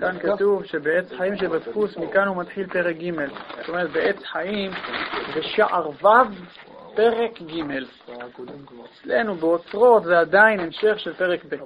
כאן כתוב שבעץ חיים שבדפוס מכאן הוא מתחיל פרק ג'. זאת אומרת, בעץ חיים בשער ו' פרק ג'. אצלנו באוצרות זה עדיין המשך של פרק ב'.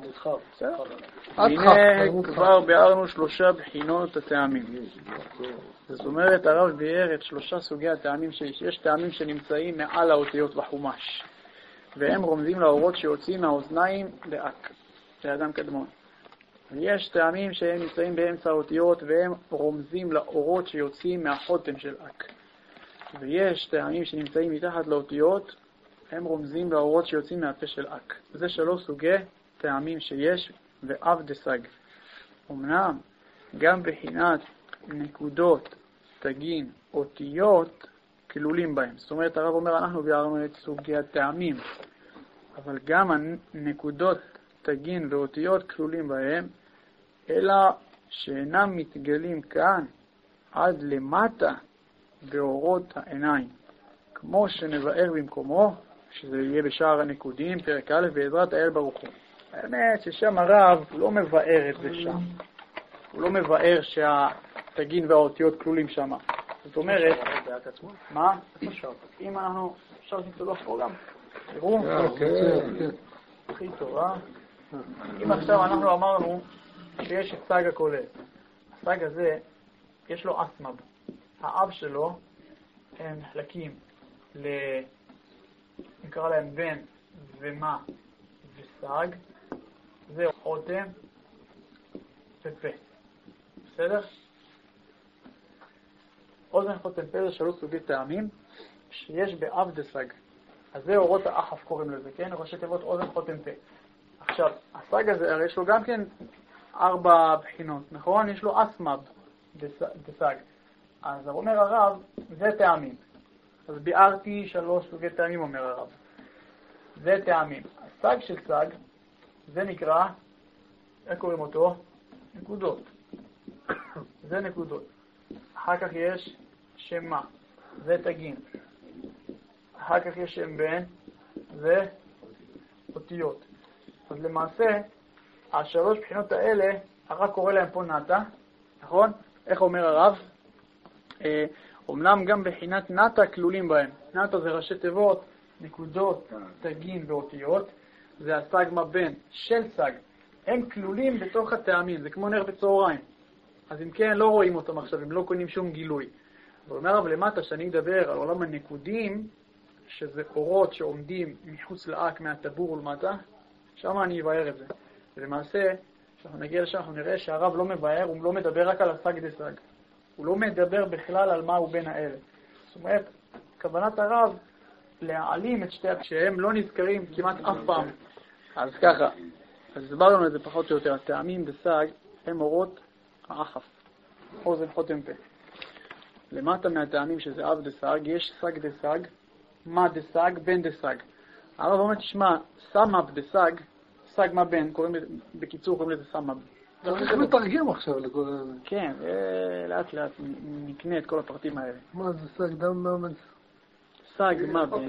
הנה כבר ביארנו 3 בחינות הטעמים. זאת אומרת, הרב ביאר את 3 סוגי הטעמים שיש. יש טעמים שנמצאים מעל האותיות בחומש, והם רומזים לאורות שיוצאים מהאוזניים לאק, לאדם קדמון. ויש טעמים שהם נמצאים באמצע האותיות, והם רומזים לאורות שיוצאים מהחותם של אק. ויש טעמים שנמצאים מתחת לאותיות, הם רומזים לאורות שיוצאים מהפה של אק. זה 3 סוגי טעמים שיש, ואב דסג. אמנם גם בחינת נקודות, תגין, אותיות, כלולים בהם. זאת אומרת, הרב אומר, אנחנו ביארנו את סוגי הטעמים, אבל גם הנקודות, תגין ואותיות כלולים בהם, אלא שאינם מתגלים כאן עד למטה באורות העיניים, כמו שנבאר במקומו, שזה יהיה בשער הנקודים, פרק א', בעזרת האל ברוך הוא. האמת ששם הרב לא מבאר את זה שם. הוא לא מבאר שהתגין והאותיות כלולים שם. זאת אומרת, מה? אם אנחנו, אפשר שתלוח פה גם. תראו? הכי טובה. אם עכשיו אנחנו אמרנו שיש את סג הכולל. הסג הזה, יש לו אסמב. האב שלו הם נחלקים נקרא להם בן ומה וסג. זה חותם ופה. בסדר? אוזן חותם פה זה 3 סוגי טעמים שיש באב דסג. אז זה אורות האחף קוראים לזה, כן? ראשי תיבות אוזן חותם פה. עכשיו, הסג הזה, הרי יש לו גם כן 4 בחינות, נכון? יש לו אסמב דסג. אז אומר הרב, זה טעמים. אז ביארתי 3 סוגי טעמים, אומר הרב. זה טעמים. הסג של סג, זה נקרא, איך קוראים אותו? נקודות. זה נקודות. אחר כך יש שם מה, זה תגין. אחר כך יש שם בן, זה אותיות. אז למעשה, 3 בחינות האלה, הרב קורא להם פה נטה, נכון? איך אומר הרב? אמנם גם בחינת נטה כלולים בהם. נטה זה ראשי תיבות, נקודות, תגין ואותיות. זה הסג מבן של סג. הם כלולים בתוך הטעמים, זה כמו נר בצהריים. אז אם כן, לא רואים אותם עכשיו, הם לא קונים שום גילוי. ואומר הרב למטה, שאני מדבר על עולם הנקודים, שזה אורות שעומדים מחוץ לאק מהטבור ולמטה, שם אני אבאר את זה. ולמעשה, כשאנחנו נגיע לשם, אנחנו נראה שהרב לא מבאר, הוא לא מדבר רק על הסג דסג. הוא לא מדבר בכלל על מה הוא בין האלה. זאת אומרת, כוונת הרב להעלים את שתי שהם לא נזכרים כמעט אף פעם. אז ככה, אז הסברנו את זה פחות או יותר. הטעמים בסג הם אורות האחף, אוזן חותם פה. למטה מהטעמים שזה אב דסג, יש סג דסג, מה דסג, בן דסג. הרב אומר, תשמע, סמב דסג, סג מה בן, בקיצור קוראים לזה סמב. איך מתרגם עכשיו לכל הזה? כן, לאט לאט נקנה את כל הפרטים האלה. מה זה סג דם מה? סג מה בן.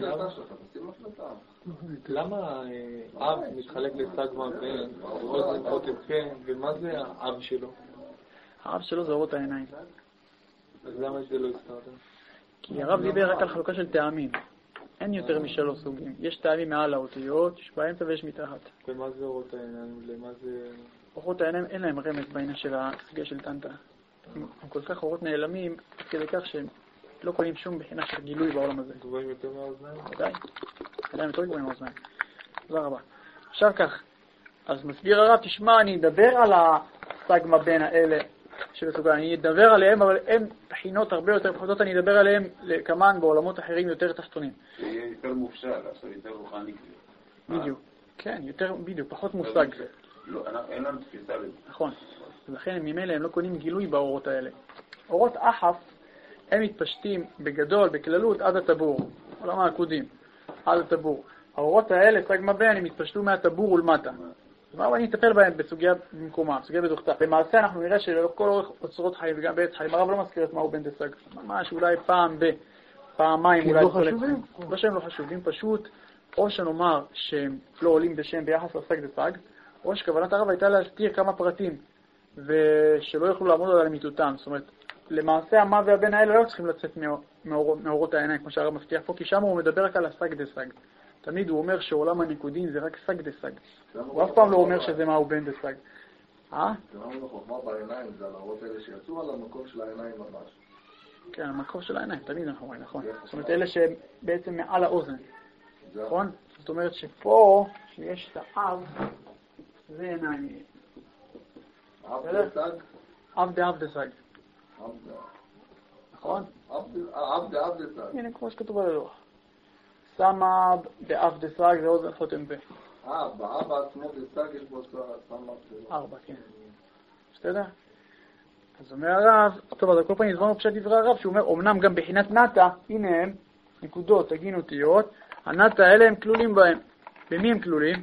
למה אב מתחלק לסג מה בן, אוזן חותם פה, ומה זה האב שלו? האב שלו זה אורות העיניים. אז למה זה לא הסתרת? כי הרב דיבר רק על חלוקה של טעמים. אין יותר מ3 סוגים. יש טעמים מעל האותיות, יש באמצע ויש מתחת. ומה זה אורות העיניים? למה זה... אורות העיניים אין להם רמז בעניין של הסוגיה של טנטה. הם כל כך אורות נעלמים, כדי כך שהם לא קונים שום בחינה של גילוי בעולם הזה. גבוהים יותר מהאוזניים? ודאי. עדיין יותר גבוהים מהאוזניים. תודה רבה. עכשיו כך, אז מסביר הרב, תשמע, אני אדבר על הסג מבין האלה שבסוגיה. אני אדבר עליהם, אבל אין בחינות הרבה יותר פחותות, אני אדבר עליהם כמובן בעולמות אחרים יותר תחתונים. שיהיה יותר מופשט, עכשיו יותר רוחני. בדיוק. כן, יותר, בדיוק, פחות מושג. לא, אין לנו תפיסה לזה. נכון. ולכן ממילא הם לא קונים גילוי באורות האלה. אורות אחף, הם מתפשטים בגדול, בכללות, עד הטבור. עולם העקודים, עד הטבור. האורות האלה, סג מבין, הם מתפשטו מהטבור ולמטה. אז אני אטפל בהם בסוגיה במקומה, בסוגיה בדוכתה. למעשה אנחנו נראה שלכל אורך אוצרות חיים וגם בעץ חיים, הרב לא מזכיר את מהו בן דסג. ממש אולי פעמיים אולי. לא חשובים? לא שהם לא חשובים, פשוט, או שנאמר שהם לא עולים בשם ביחס לסג דסג, או שכוונת הרב הייתה להסתיר כמה פרטים ושלא יוכלו לעמוד על אמיתותם. זאת אומרת, למעשה המה והבן האלה לא צריכים לצאת מאורות העיניים, כמו שהרב מבטיח פה, כי שם הוא מדבר רק על הסג דה סג. תמיד הוא אומר שעולם הניקודין זה רק סג דה סג. הוא אף פעם לא אומר שזה מהו בן דה סג. זה לא חוכמה בעיניים, זה על האורות האלה שיצאו על המקום של העיניים ממש. כן, המקום של העיניים, תמיד אנחנו רואים, נכון. זאת אומרת, אלה שבעצם מעל האוזן. נכון? זאת אומרת שפה, שיש את האב, זה עיניים. אב דה סג? אב דה סג. נכון? אב דה סג. הנה, כמו שכתוב על הלוח. סמה באב דה סג זה אוזן חותם פה. באב עצמו דה סג יש בו סמה. 4, כן. בסדר? אז אומר הרב, טוב, אז כל פעם הזמנו פשט דברי הרב, שהוא אומר, אמנם גם בחינת נטה, הנה הם, נקודות, תגין אותיות, הנטה האלה הם כלולים בהם. במי הם כלולים?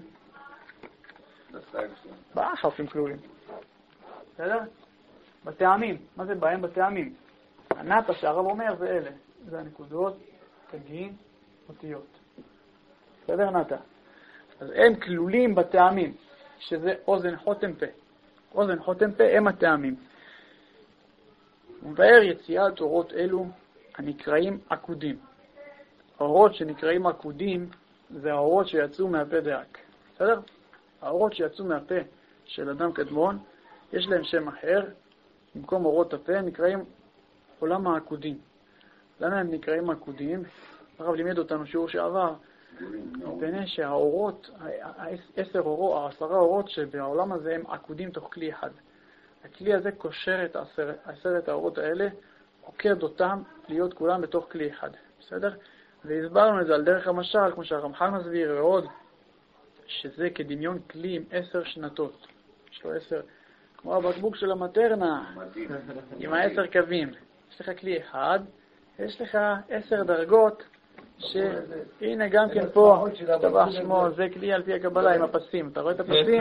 באחף הם כלולים. בסדר? בטעמים. מה זה בהם? בטעמים. הנטה שהרב אומר זה אלה. זה הנקודות, תגין, אותיות. בסדר נטה? אז הם כלולים בטעמים, שזה אוזן חותם פה. אוזן חותם פה הם הטעמים. הוא מבאר יציאת אורות אלו הנקראים עקודים. האורות שנקראים עקודים זה האורות שיצאו מהפה דאק. בסדר? האורות שיצאו מהפה של אדם קדמון, יש להם שם אחר. במקום אורות הפה נקראים עולם העקודים. למה הם נקראים עקודים? הרב לימד אותנו שיעור שעבר. מפני שהאורות, 10 אורות שבעולם הזה הם עקודים תוך כלי אחד. הכלי הזה קושר את 10 האורות האלה, עוקד אותם להיות כולם בתוך כלי אחד. בסדר? והסברנו את זה על דרך המשל, כמו שהרמח"ל מסביר ועוד, שזה כדמיון כלי עם 10 שנתות. יש לו 10, כמו הבקבוק של המטרנה, עם 10 קווים. יש לך כלי אחד, יש לך 10 דרגות, שהנה גם כן פה, השתבח שמו, זה כלי על פי הקבלה עם הפסים. אתה רואה את הפסים?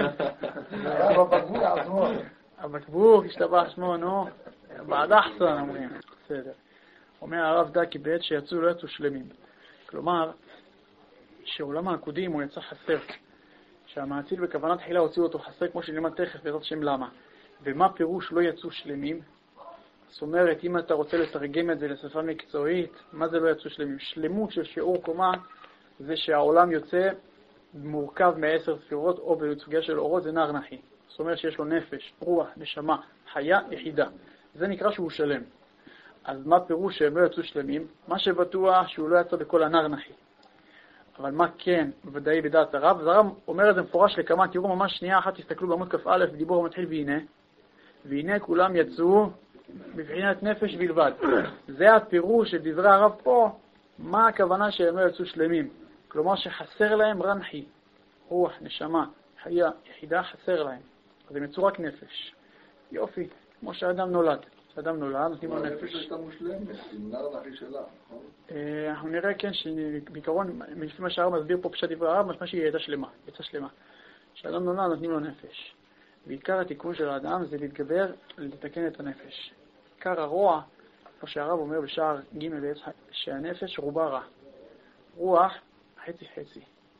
הבקבוק, השתבח שמו, נו, בעד אחסן אומרים. בסדר. אומר הרב דקי בעת שיצאו לא יצאו שלמים. כלומר, שעולם העקודים הוא יצא חסר. שהמעציל בכוונת תחילה הוציאו אותו חסר, כמו שנלמד תכף בעזרת השם למה. ומה פירוש לא יצאו שלמים? זאת אומרת, אם אתה רוצה לתרגם את זה לשפה מקצועית, מה זה לא יצאו שלמים? שלמות של שיעור קומה זה שהעולם יוצא מורכב מ10 ספירות, או בסוגיה של אורות זה נער נחי. זאת אומרת שיש לו נפש, רוח, נשמה, חיה, יחידה. זה נקרא שהוא שלם. אז מה פירוש שהם לא יצאו שלמים? מה שבטוח שהוא לא יצא בכל הנער נחי. אבל מה כן ודאי בדעת הרב? אז הרב אומר את זה מפורש לכמה, תראו ממש שנייה אחת, תסתכלו בעמוד כ"א, בדיבור המתחיל והנה כולם יצאו בבחינת נפש בלבד. זה הפירוש של דברי הרב פה, מה הכוונה שהם לא יצאו שלמים. כלומר שחסר להם רנחי, רוח, נשמה, חיה, יחידה, חסר להם. אז הם יצאו רק נפש. יופי, כמו שהאדם נולד. כשאדם נולד, נותנים לו נפש. הנפש הייתה מושלמת, עם נער נחי שלה, נכון? אנחנו נראה כן שבעיקרון, לפי מה שהרב מסביר פה פשט דברי הרב, משמע שהיא הייתה שלמה, יצאה שלמה. כשאדם נולד, נותנים לו נפש. בעיקר התיקון של האדם זה להתגבר, לתקן את הנפש. עיקר הרוע, כמו שהרב אומר בשער ג' שהנפש רובה רע. רוח, חצי חצי.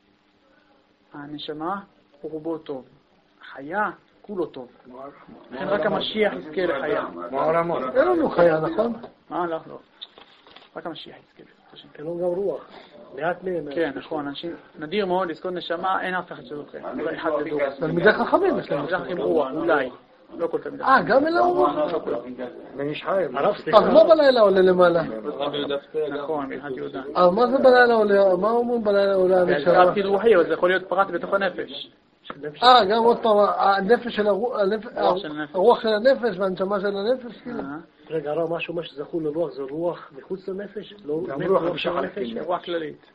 הנשמה הוא רובו טוב. החיה, כולו טוב. לכן רק המשיח יזכה לחיה. אין לנו חיה, נכון? מה? לא, לא. רק המשיח יזכה. אין לנו גם רוח. מעט מהם. כן, נכון. אנשים, נדיר מאוד לזכות נשמה, אין אף אחד שזוכה. אולי אחד לדור. תלמידי חכמים יש להם. תלמידי חכמים רוח, אולי. לא כל תלמידי. גם אלה רוח? ונשחיים. אז מה בלילה עולה למעלה? נכון, מנחת יהודה. מה זה בלילה עולה? מה אומרים בלילה עולה הנשמה? זה רק רוחי, אבל זה יכול להיות פרט בתוך הנפש. גם עוד פעם, הנפש של הרוח של הנפש והנשמה של הנפש, כאילו. רגע, הרב, משהו שזכו לרוח, זה רוח מחוץ לנפש? גם רוח של הנפש, רוח כללית.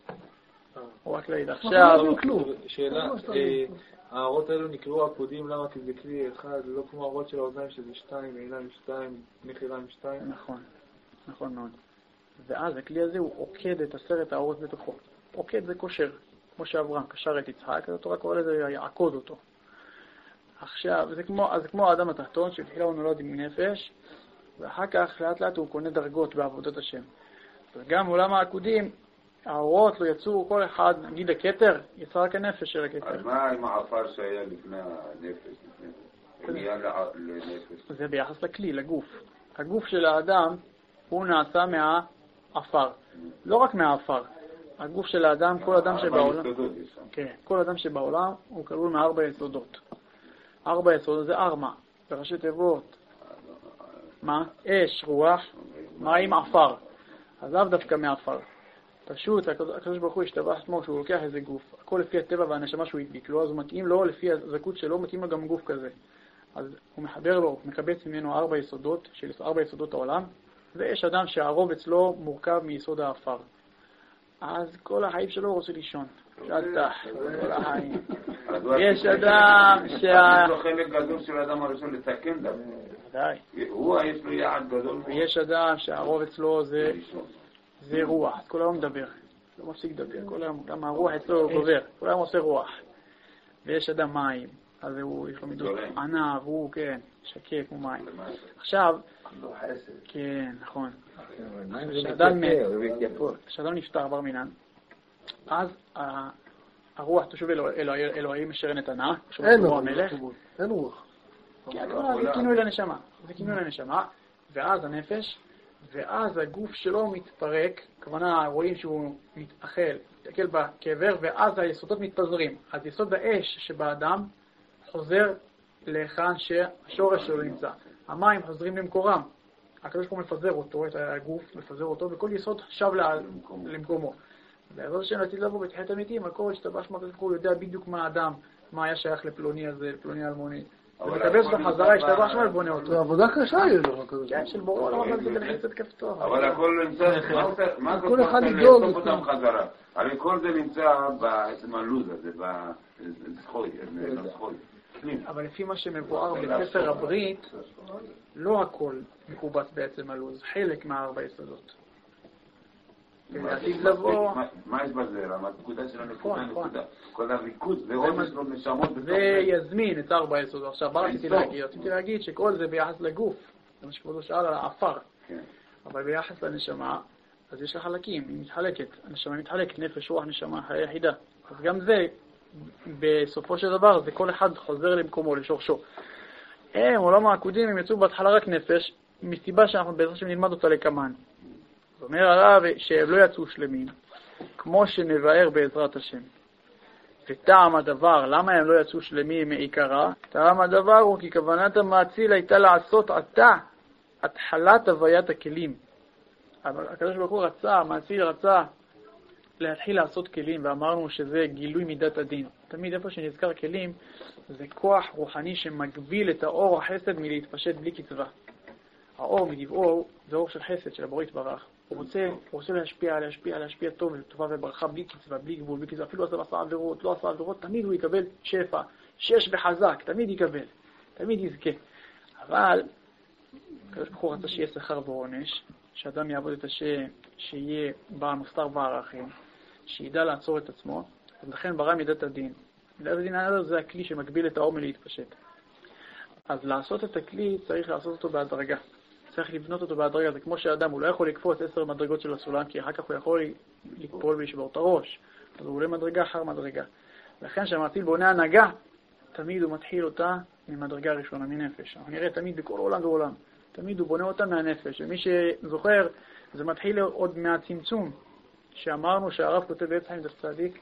רוח כללית. עכשיו, שאלה, האורות האלו נקראו עקודים, למה? כי זה כלי אחד, לא כמו האורות של האוזניים שזה 2, עיניים 2, מחיריים 2. נכון, נכון מאוד. ואז הכלי הזה הוא עוקד את 10 האורות בתוכו. עוקד זה קושר. כמו שאברהם קשר את יצחק, אז התורה קורא לזה יעקוד אותו. עכשיו, זה כמו האדם התחתון, שבתחילה הוא נולד עם נפש, ואחר כך לאט לאט הוא קונה דרגות בעבודת השם. וגם עולם העקודים, האורות לא יצאו כל אחד, נגיד הכתר, יצא רק הנפש של הכתר. אז מה עם העפר שהיה לפני הנפש? זה ביחס לכלי, לגוף. הגוף של האדם הוא נעשה מהאפר. לא רק מהאפר. הגוף של האדם, כל אדם שבעולם, כן, כל אדם שבעולם הוא כלול מארבע יסודות. ארבע יסודות זה ארמה, בראשי תיבות. מה? אש, רוח, מים, עפר. אז לאו דווקא מהעפר. פשוט, הקדוש ברוך הוא השתבח עצמו שהוא לוקח איזה גוף, הכל לפי הטבע והנשמה שהוא הדביק לו, אז הוא מתאים לו, לפי הזכות שלו, מתאים לו גם גוף כזה. אז הוא מחבר לו, מקבץ ממנו ארבע יסודות, של ארבע יסודות העולם, ויש אדם שהרוב אצלו מורכב מיסוד האפר. אז כל החיים שלו הוא רוצה לישון. שטח, כל החיים. יש אדם יש לו חלק גדול של האדם הראשון לתקן דבר. ודאי. הוא יש לו יעד גדול. ויש אדם שהרוב אצלו זה רוח. כל היום מדבר. לא מפסיק לדבר. כל היום, גם הרוח אצלו גובר. כל היום עושה רוח. ויש אדם מים. אז הוא, יש לו מידות ענב, הוא, כן, שקט כמו מים. עכשיו, כן, נכון. כשאדם נפטר בר מינן, אז הרוח תשוב אלוהים משרן את הנאה, אין רוח. כן, זה כינוי לנשמה. זה כינוי לנשמה, ואז הנפש, ואז הגוף שלו מתפרק, כוונה רואים שהוא מתאכל, מתאכל בקבר, ואז היסודות מתפזרים. אז יסוד האש שבאדם חוזר להיכן שהשורש שלו נמצא. המים חוזרים למקורם. הקדוש ברוך הוא מפזר אותו, את הגוף, מפזר אותו, וכל יסוד שב למקומו. בעזרת השם לעתיד לבוא בתחיית המתים, הכל השתבש מהקדוש ברוך הוא יודע בדיוק מה האדם, מה היה שייך לפלוני הזה, לפלוני אלמוני. ומקבל אותו חזרה, השתבש מה ובונה אותו. זה עבודה קשה יש לך כזה. כן, של בורא עולם, אבל זה בלחצת כפתור. אבל הכל נמצא, מה כל אחד ידאוג לאסוף אותם חזרה? הרי כל זה נמצא בעצם הלוז הזה, בזכוי. אבל לפי מה שמבואר בספר הברית, לא הכל מקובץ בעצם הלוז, חלק מהארבע יסודות. לעתיד לבוא... מה יש בזה? הנקודה של הנקודה. כל הריקוד, זה עוד יש לו נשמות בתוך זה יזמין את ארבע יסודות. עכשיו, מה רציתי להגיד? שכל זה ביחס לגוף. זה מה שכבודו שאל על האפר. אבל ביחס לנשמה, אז יש לה חלקים, היא מתחלקת. הנשמה מתחלקת, נפש, רוח, נשמה, היחידה. אז גם זה, בסופו של דבר, זה כל אחד חוזר למקומו, לשורשו. עולם העקודים, הם יצאו בהתחלה רק נפש, מסיבה שאנחנו בעזרת השם נלמד אותה לכמן. זאת אומרת הרב שהם לא יצאו שלמים, כמו שנבאר בעזרת השם. וטעם הדבר, למה הם לא יצאו שלמים מעיקרה? טעם הדבר הוא כי כוונת המאציל הייתה לעשות עתה התחלת הוויית הכלים. אבל הקדוש ברוך הוא רצה, המאציל רצה להתחיל לעשות כלים, ואמרנו שזה גילוי מידת הדין. תמיד איפה שנזכר כלים, זה כוח רוחני שמגביל את האור החסד מלהתפשט בלי קצבה. האור מטבעו זה אור של חסד, של הבורא יתברך. הוא רוצה להשפיע טוב, טובה וברכה, בלי קצבה, בלי גבול, בלי קצבה. אפילו עשה עבירות, לא עשה עבירות, תמיד הוא יקבל שפע, שש וחזק, תמיד יקבל, תמיד יזכה. אבל, הקדוש ברוך הוא רצה שיהיה שכר ועונש, שאדם יעבוד את השם, שיהיה בעל מוסר וערכים, שידע לעצור את עצמו, אז לכן ברא מידת הדין. מידת הדין זה הכלי שמגביל את האור מלהתפשט. אז לעשות את הכלי צריך לעשות אותו בהדרגה. צריך לבנות אותו בהדרגה. זה כמו שאדם, הוא לא יכול לקפוץ 10 מדרגות של הסולם, כי אחר כך הוא יכול לקפול ולשבור את הראש. אז הוא עולה מדרגה אחר מדרגה. לכן שהמאציל בונה הנהגה, תמיד הוא מתחיל אותה ממדרגה הראשונה, מנפש. אנחנו נראה תמיד בכל עולם ועולם. תמיד הוא בונה אותה מהנפש. ומי שזוכר, זה מתחיל עוד מהצמצום, שאמרנו שהרב כותב בעץ חיים דף צדיק,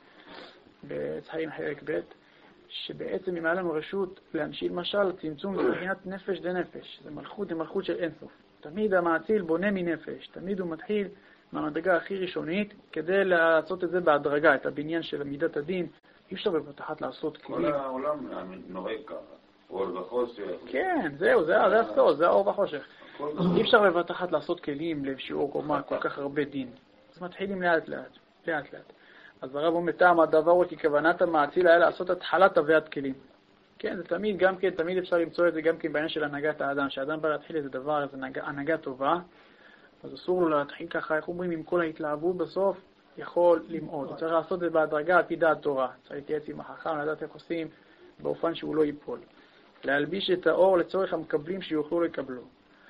בעץ חיים חלק ב', שבעצם אם היה לנו רשות להמשיל משל, צמצום מבחינת נפש דנפש. זה מלכות של אינסוף. תמיד המאציל בונה מנפש. תמיד הוא מתחיל מהמדרגה הכי ראשונית, כדי לעשות את זה בהדרגה, את הבניין של מידת הדין. אי אפשר בבת אחת לעשות כלים. כל העולם נוהג ככה. אור וחושך. כן, זהו, זה הסוד, זה האור וחושך. אי אפשר בבת אחת לעשות כלים לשיעור קומה כל כך הרבה דין. אז מתחילים לאט לאט. אז הרב אומר, טעם הדבר הוא כי כוונת המאציל היה לעשות התחלת הוויית כלים. כן, זה תמיד, גם כן, תמיד אפשר למצוא את זה גם כן בעניין של הנהגת האדם, שהאדם בא להתחיל איזה דבר, איזו הנהגה טובה, אז אסור לו להתחיל ככה, איך אומרים, עם כל ההתלהבות בסוף, יכול למעוד. הוא צריך לעשות את זה בהדרגה על פי דעת תורה. צריך להתייעץ עם החכם, לדעת איך עושים, באופן שהוא לא ייפול. להלביש את האור לצורך המקבלים שיוכלו לקבלו.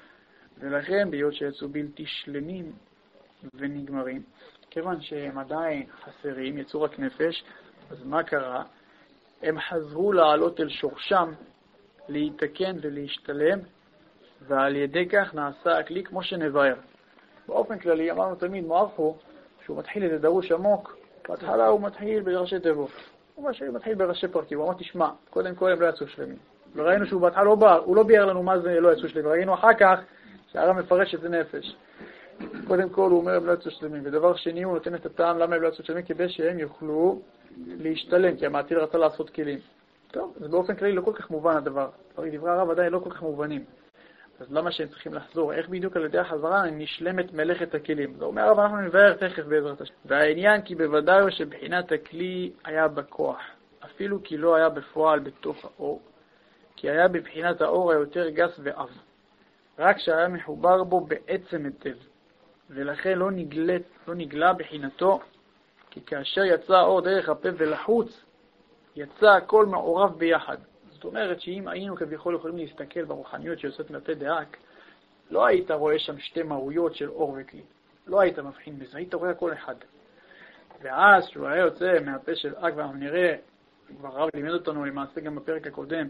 ולכן, בהיות שיצאו בלתי שלמים ונגמרים, כיוון שהם עדיין חסרים, יצאו רק נפש, אז מה קרה? הם חזרו לעלות אל שורשם להתקן ולהשתלם, ועל ידי כך נעשה הכלי כמו שנבהר. באופן כללי אמרנו תמיד מוארחו, שהוא מתחיל איזה דרוש עמוק, בהתחלה הוא מתחיל בראשי תיבות. הוא מתחיל בראשי פרקים, הוא אמר תשמע, קודם כל הם לא יצאו שלמים. וראינו שהוא בהתחלה הוא לא ביאר לנו מה זה לא יצאו שלמים, ראינו אחר כך שהר"ם מפרש את זה נפש. קודם כל הוא אומר הם לא יצאו שלמים, ודבר שני הוא נותן את הטעם למה הם לא יצאו שלמים, כדי שהם יוכלו להשתלם, כי המעטיל רצה לעשות כלים. טוב, אז באופן כללי לא כל כך מובן הדבר. דברי הרב עדיין לא כל כך מובנים. אז למה שהם צריכים לחזור? איך בדיוק על ידי החזרה נשלמת מלאכת הכלים? זה אומר, אבל אנחנו נבהר תכף בעזרת השם. והעניין כי בוודאי שבחינת הכלי היה בכוח, אפילו כי לא היה בפועל בתוך האור, כי היה בבחינת האור היותר גס ועב, רק שהיה מחובר בו בעצם היטב, ולכן לא נגלה בחינתו, כי כאשר יצא האור דרך הפה ולחוץ, יצא הכל מעורב ביחד. זאת אומרת שאם היינו כביכול יכולים להסתכל ברוחניות שיוצאת מהפה דאק, לא היית רואה שם שתי מהויות של אור וכלי. לא היית מבחין בזה, היית רואה כל אחד. ואז שהוא היה יוצא מהפה של אק, ואנחנו נראה, כבר הרב לימד אותנו למעשה גם בפרק הקודם,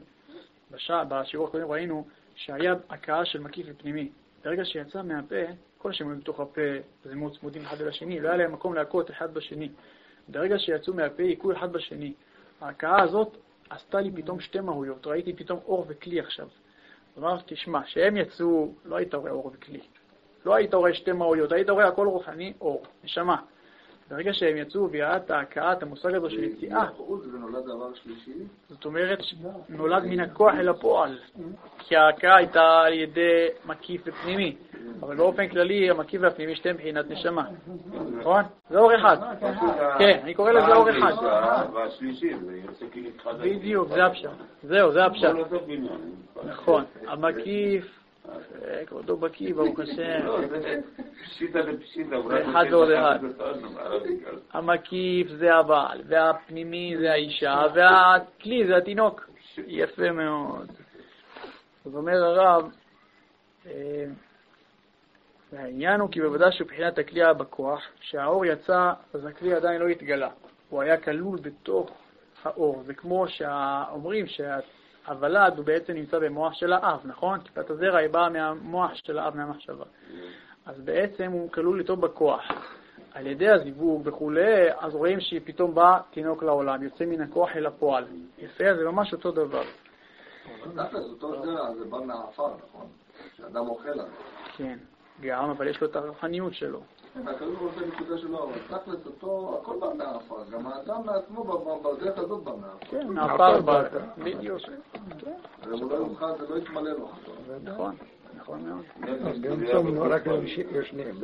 בשיעור הקודם ראינו שהיה הכאה של מקיף ופנימי. ברגע שיצא מהפה, כל השמות בתוך הפה זה מאוד צמודים אחד לשני, לא היה להם מקום להכות אחד בשני. ברגע שיצאו מהפה, יקו אחד בשני. ההכאה הזאת עשתה לי פתאום שתי מהויות, ראיתי פתאום אור וכלי עכשיו. זאת אומרת, תשמע, שהם יצאו, לא היית רואה אור וכלי. לא היית רואה שתי מהויות, היית רואה הכל רוחני, אור, נשמה. ברגע שהם יצאו ויראת ההכאה, את המושג הזה של יציאה, זה נולד דבר שלישי? זאת אומרת, נולד מן הכוח אל הפועל. כי ההכאה הייתה על ידי מקיף ופנימי. אבל באופן כללי, המקיף והפנימי שתי מבחינת נשמה. נכון? זה אור אחד. כן, אני קורא לזה אור אחד. והשלישי, זה יוצא כאילו אחד. בדיוק, זה הפשט. זהו, זה הפשט. נכון. המקיף, כבודו בקיא, ברוך השם. פשיטה לפשיטה. אחד ועוד אחד. המקיף זה הבעל, והפנימי זה האישה, והכלי זה התינוק. יפה מאוד. זאת אומרת הרב, והעניין הוא כי בוודאי שבחינת הכלי היה בכוח, שהאור יצא, אז הכלי עדיין לא התגלה. הוא היה כלול בתוך האור. זה כמו שאומרים שהוולד הוא בעצם נמצא במוח של האב, נכון? כיפת הזרע היא באה מהמוח של האב, מהמחשבה. אז בעצם הוא כלול איתו בכוח. על ידי הזיווג וכולי, אז רואים שפתאום בא תינוק לעולם, יוצא מן הכוח אל הפועל. יפה, זה ממש אותו דבר. תכל'ס, אותו זרע, זה בא מהעפר, נכון? שאדם אוכל עליו. כן, גם, אבל יש לו את הרוחניות שלו. הכדור רוצה נקודה שלו, אבל תכל'ס אותו, הכל בא מהעפר. גם האדם מעצמו בדרך הזאת בא מהעפר. כן, מהעפר בא, בדיוק. הוא לא יוכל, זה לא יתמלא לו. נכון, נכון מאוד. גם צום רק ישנים.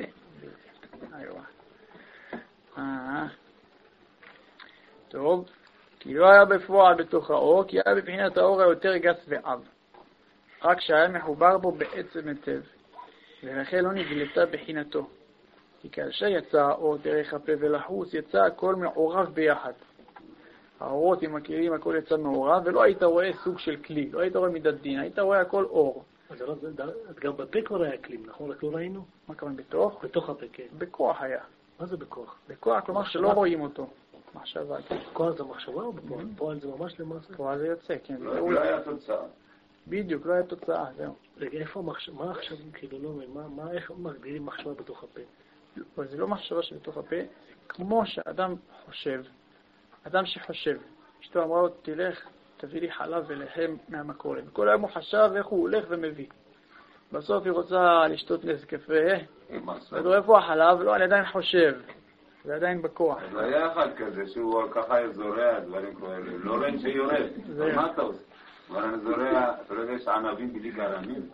טוב, כי לא היה בפועל בתוך האור, כי היה בבחינת האור היותר גס ועב, רק שהיה מחובר בו בעצם היטב, ולכן לא נגלתה בחינתו. כי כאשר יצא האור דרך הפה ולחוץ, יצא הכל מעורב ביחד. האורות עם הכלים, הכל יצא מעורב, ולא היית רואה סוג של כלי, לא היית רואה מידת דין, היית רואה הכל אור. אז גם בפה כבר היה כלים, נכון? רק לא ראינו? מה כמובן בתוך? בתוך הפה, כן. בכוח היה. מה זה בכוח? בכוח, כלומר שלא רואים אותו. מחשבה. בכוח זה מחשבה או בפועל? בפועל זה ממש למעשה? בפועל זה יוצא, כן. לא היה תוצאה. בדיוק, לא היה תוצאה, זהו. רגע, איפה המחשבה? מה עכשיו, כאילו, לא מבין, איך מגדירים מחשבה בתוך הפה? אבל זה לא מחשבה שבתוך הפה, כמו שאדם חושב, אדם שחושב, אשתו אמרה לו, תלך, תביא לי חלב ולחם מהמכולת. כל היום הוא חשב איך הוא הולך ומביא. בסוף היא רוצה לשתות נס קפה, ודור איפה החלב? לא, אני עדיין חושב. זה עדיין בכוח. אז היה אחד כזה שהוא ככה זורע דברים כאלה, לא רואים שיורד. מה אתה עושה? אבל אני זורע, אתה לא יודע יש ענבים בלי גרענים?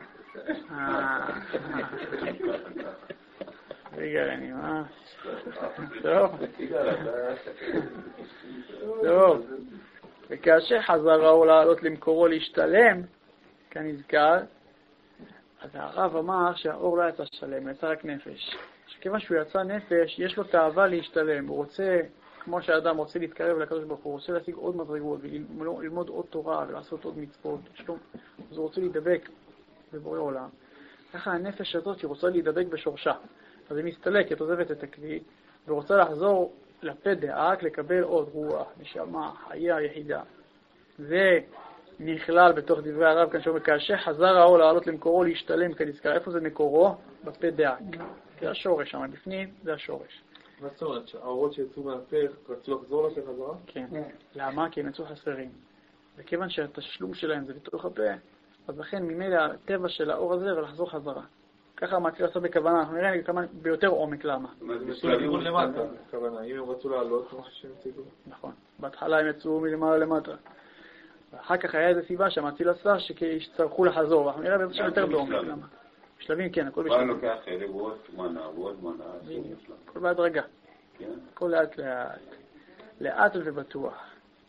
בלי גרענים, טוב. טוב. וכאשר חזר האור לעלות למקורו להשתלם, כנזכר, אז הרב אמר שהאור לא יצא שלם, יצא רק נפש. שכיוון שהוא יצא נפש, יש לו תאווה להשתלם. הוא רוצה, כמו שהאדם רוצה להתקרב לקדוש ברוך הוא, רוצה להשיג עוד מדרגות וללמוד עוד תורה ולעשות עוד מצוות. אז הוא רוצה להידבק בבורא עולם. ככה הנפש הזאת היא רוצה להידבק בשורשה. אז היא מסתלקת, עוזבת את הכלי, ורוצה לחזור לפה דאק, לקבל עוד רוח, נשמה, חיה, יחידה. נכלל בתוך דברי הרב כאן שאומר, כאשר חזר האור לעלות למקורו להשתלם כנזכר. איפה זה מקורו? בפה דאק. זה השורש שם, בפנים זה השורש. מה זאת אומרת? האורות שיצאו מהפה רצו לחזור לפה חזרה? כן. למה? כי הם יצאו חסרים. וכיוון שהתשלום שלהם זה בתוך הפה, אז לכן ממילא הטבע של האור הזה ולחזור חזרה. ככה המקרה עשה בכוונה, אנחנו נראה כמה ביותר עומק למה. יצאו לכיוון למטה, בכוונה. אם הם רצו לעלות, כמו שהם יצאו. נכון. בהתחלה הם יצאו מלמעלה למטה. ואחר כך היה איזו סיבה שהמציל עשה שצטרכו לחזור, ואנחנו נראה באיזה יותר בעומק למה. בשלבים כן, הכל בשלבים. מה לוקח חלק ועוד מנה ועוד מנה. הכל בהדרגה. הכל לאט לאט. לאט ובטוח.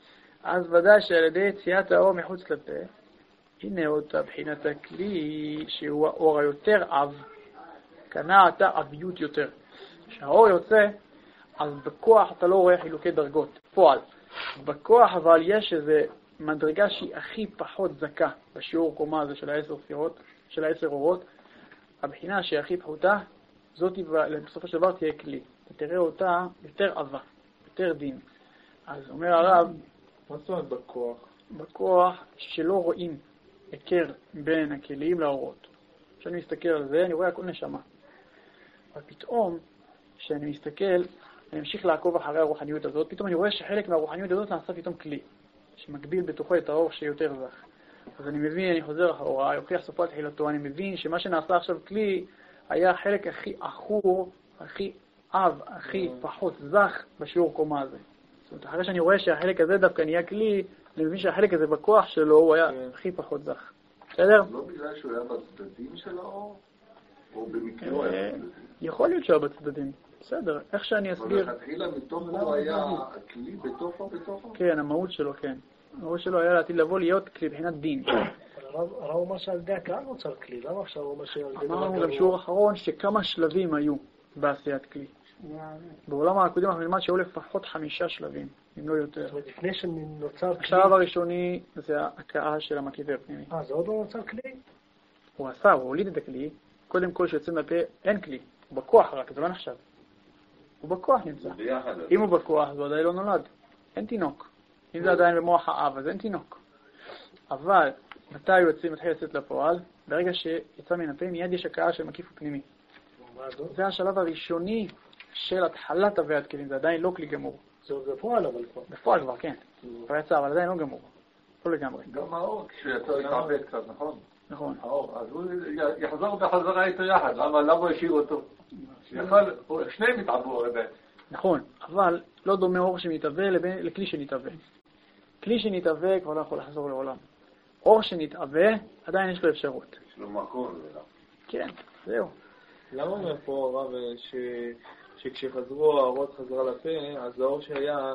אז ודאי שעל ידי יציאת האור מחוץ לפה, הנה אותה בחינת הכלי שהוא האור היותר עב, קנה אתה עביות יותר. כשהאור יוצא, אז בכוח אתה לא רואה חילוקי דרגות, פועל. בכוח אבל יש איזה מדרגה שהיא הכי פחות זקה בשיעור קומה הזה של 10 ספירות, של 10 אורות. הבחינה שהיא הכי פחותה, זאת בסופו של דבר תהיה כלי. תראה אותה יותר עבה, יותר דין. אז אומר הרב, מה זאת אומרת בכוח? בכוח שלא רואים הכר בין הכלים לאורות. כשאני מסתכל על זה, אני רואה הכל נשמה. אבל פתאום, כשאני מסתכל, אני אמשיך לעקוב אחרי הרוחניות הזאת, פתאום אני רואה שחלק מהרוחניות הזאת נעשה פתאום כלי, שמקביל בתוכו את האור שיותר זך. אז אני מבין, אני חוזר אחורה, יוכיח סופו תחילתו, אני מבין שמה שנעשה עכשיו כלי, היה החלק הכי אחור, הכי אב, הכי פחות זך בשיעור קומה הזה. זאת אומרת, אחרי שאני רואה שהחלק הזה דווקא נהיה כלי, אני מבין שהחלק הזה בכוח שלו הוא היה הכי פחות זך. בסדר? לא בגלל שהוא היה בצדדים של האור? או במקרה הוא היה בצדדים? יכול להיות שהוא היה בצדדים. בסדר, איך שאני אסביר. אבל התחילה מתוכו היה הכלי בתוכו? כן, המהות שלו, כן. המהות שלו היה לעתיד לבוא להיות כלי בחינת דין. הרב אומר שעל ידי הקהל נוצר כלי, למה עכשיו הוא אומר שעל ידי... אמרנו בשיעור האחרון שכמה שלבים היו בעשיית כלי. בעולם הקודם אנחנו נלמד שהיו לפחות 5 שלבים, אם לא יותר. זאת אומרת, לפני שנוצר כלי... השלב הראשוני זה ההקאה של המקיף הפנימי. זה עוד לא נוצר כלי? הוא עשה, הוא הוליד את הכלי. קודם כל שיוצא מהפה אין כלי. הוא בכוח רק, זה לא נחשב. הוא בכוח נמצא. אם הוא בכוח, זה עדיין לא נולד. אין תינוק. אם זה עדיין במוח האב, אז אין תינוק. אבל מתי הוא מתחיל לצאת לפועל? ברגע שיצא מן הפה, מיד יש הקאה של מקיף הפנימי. זה השלב הראשוני של התחלת הבאת כלים, זה עדיין לא כלי גמור. זה בפועל אבל כבר. בפועל כבר, כן. כבר יצא, אבל עדיין לא גמור. לא לגמרי. גם האור, כשיצא להתעבד קצת, נכון? נכון. האור, אז הוא יחזור בחזרה איתו יחד, למה הוא השאיר אותו? שניהם מתעברו הרבה. נכון, אבל לא דומה אור שמתעבה לכלי שנתעבה. כלי שנתעבה כבר לא יכול לחזור לעולם. אור שנתעבה, עדיין יש לו אפשרות. יש לו מקום. כן, זהו. למה אומר פה הרב שכשחזרו האורות חזרה לפה, אז האור שהיה,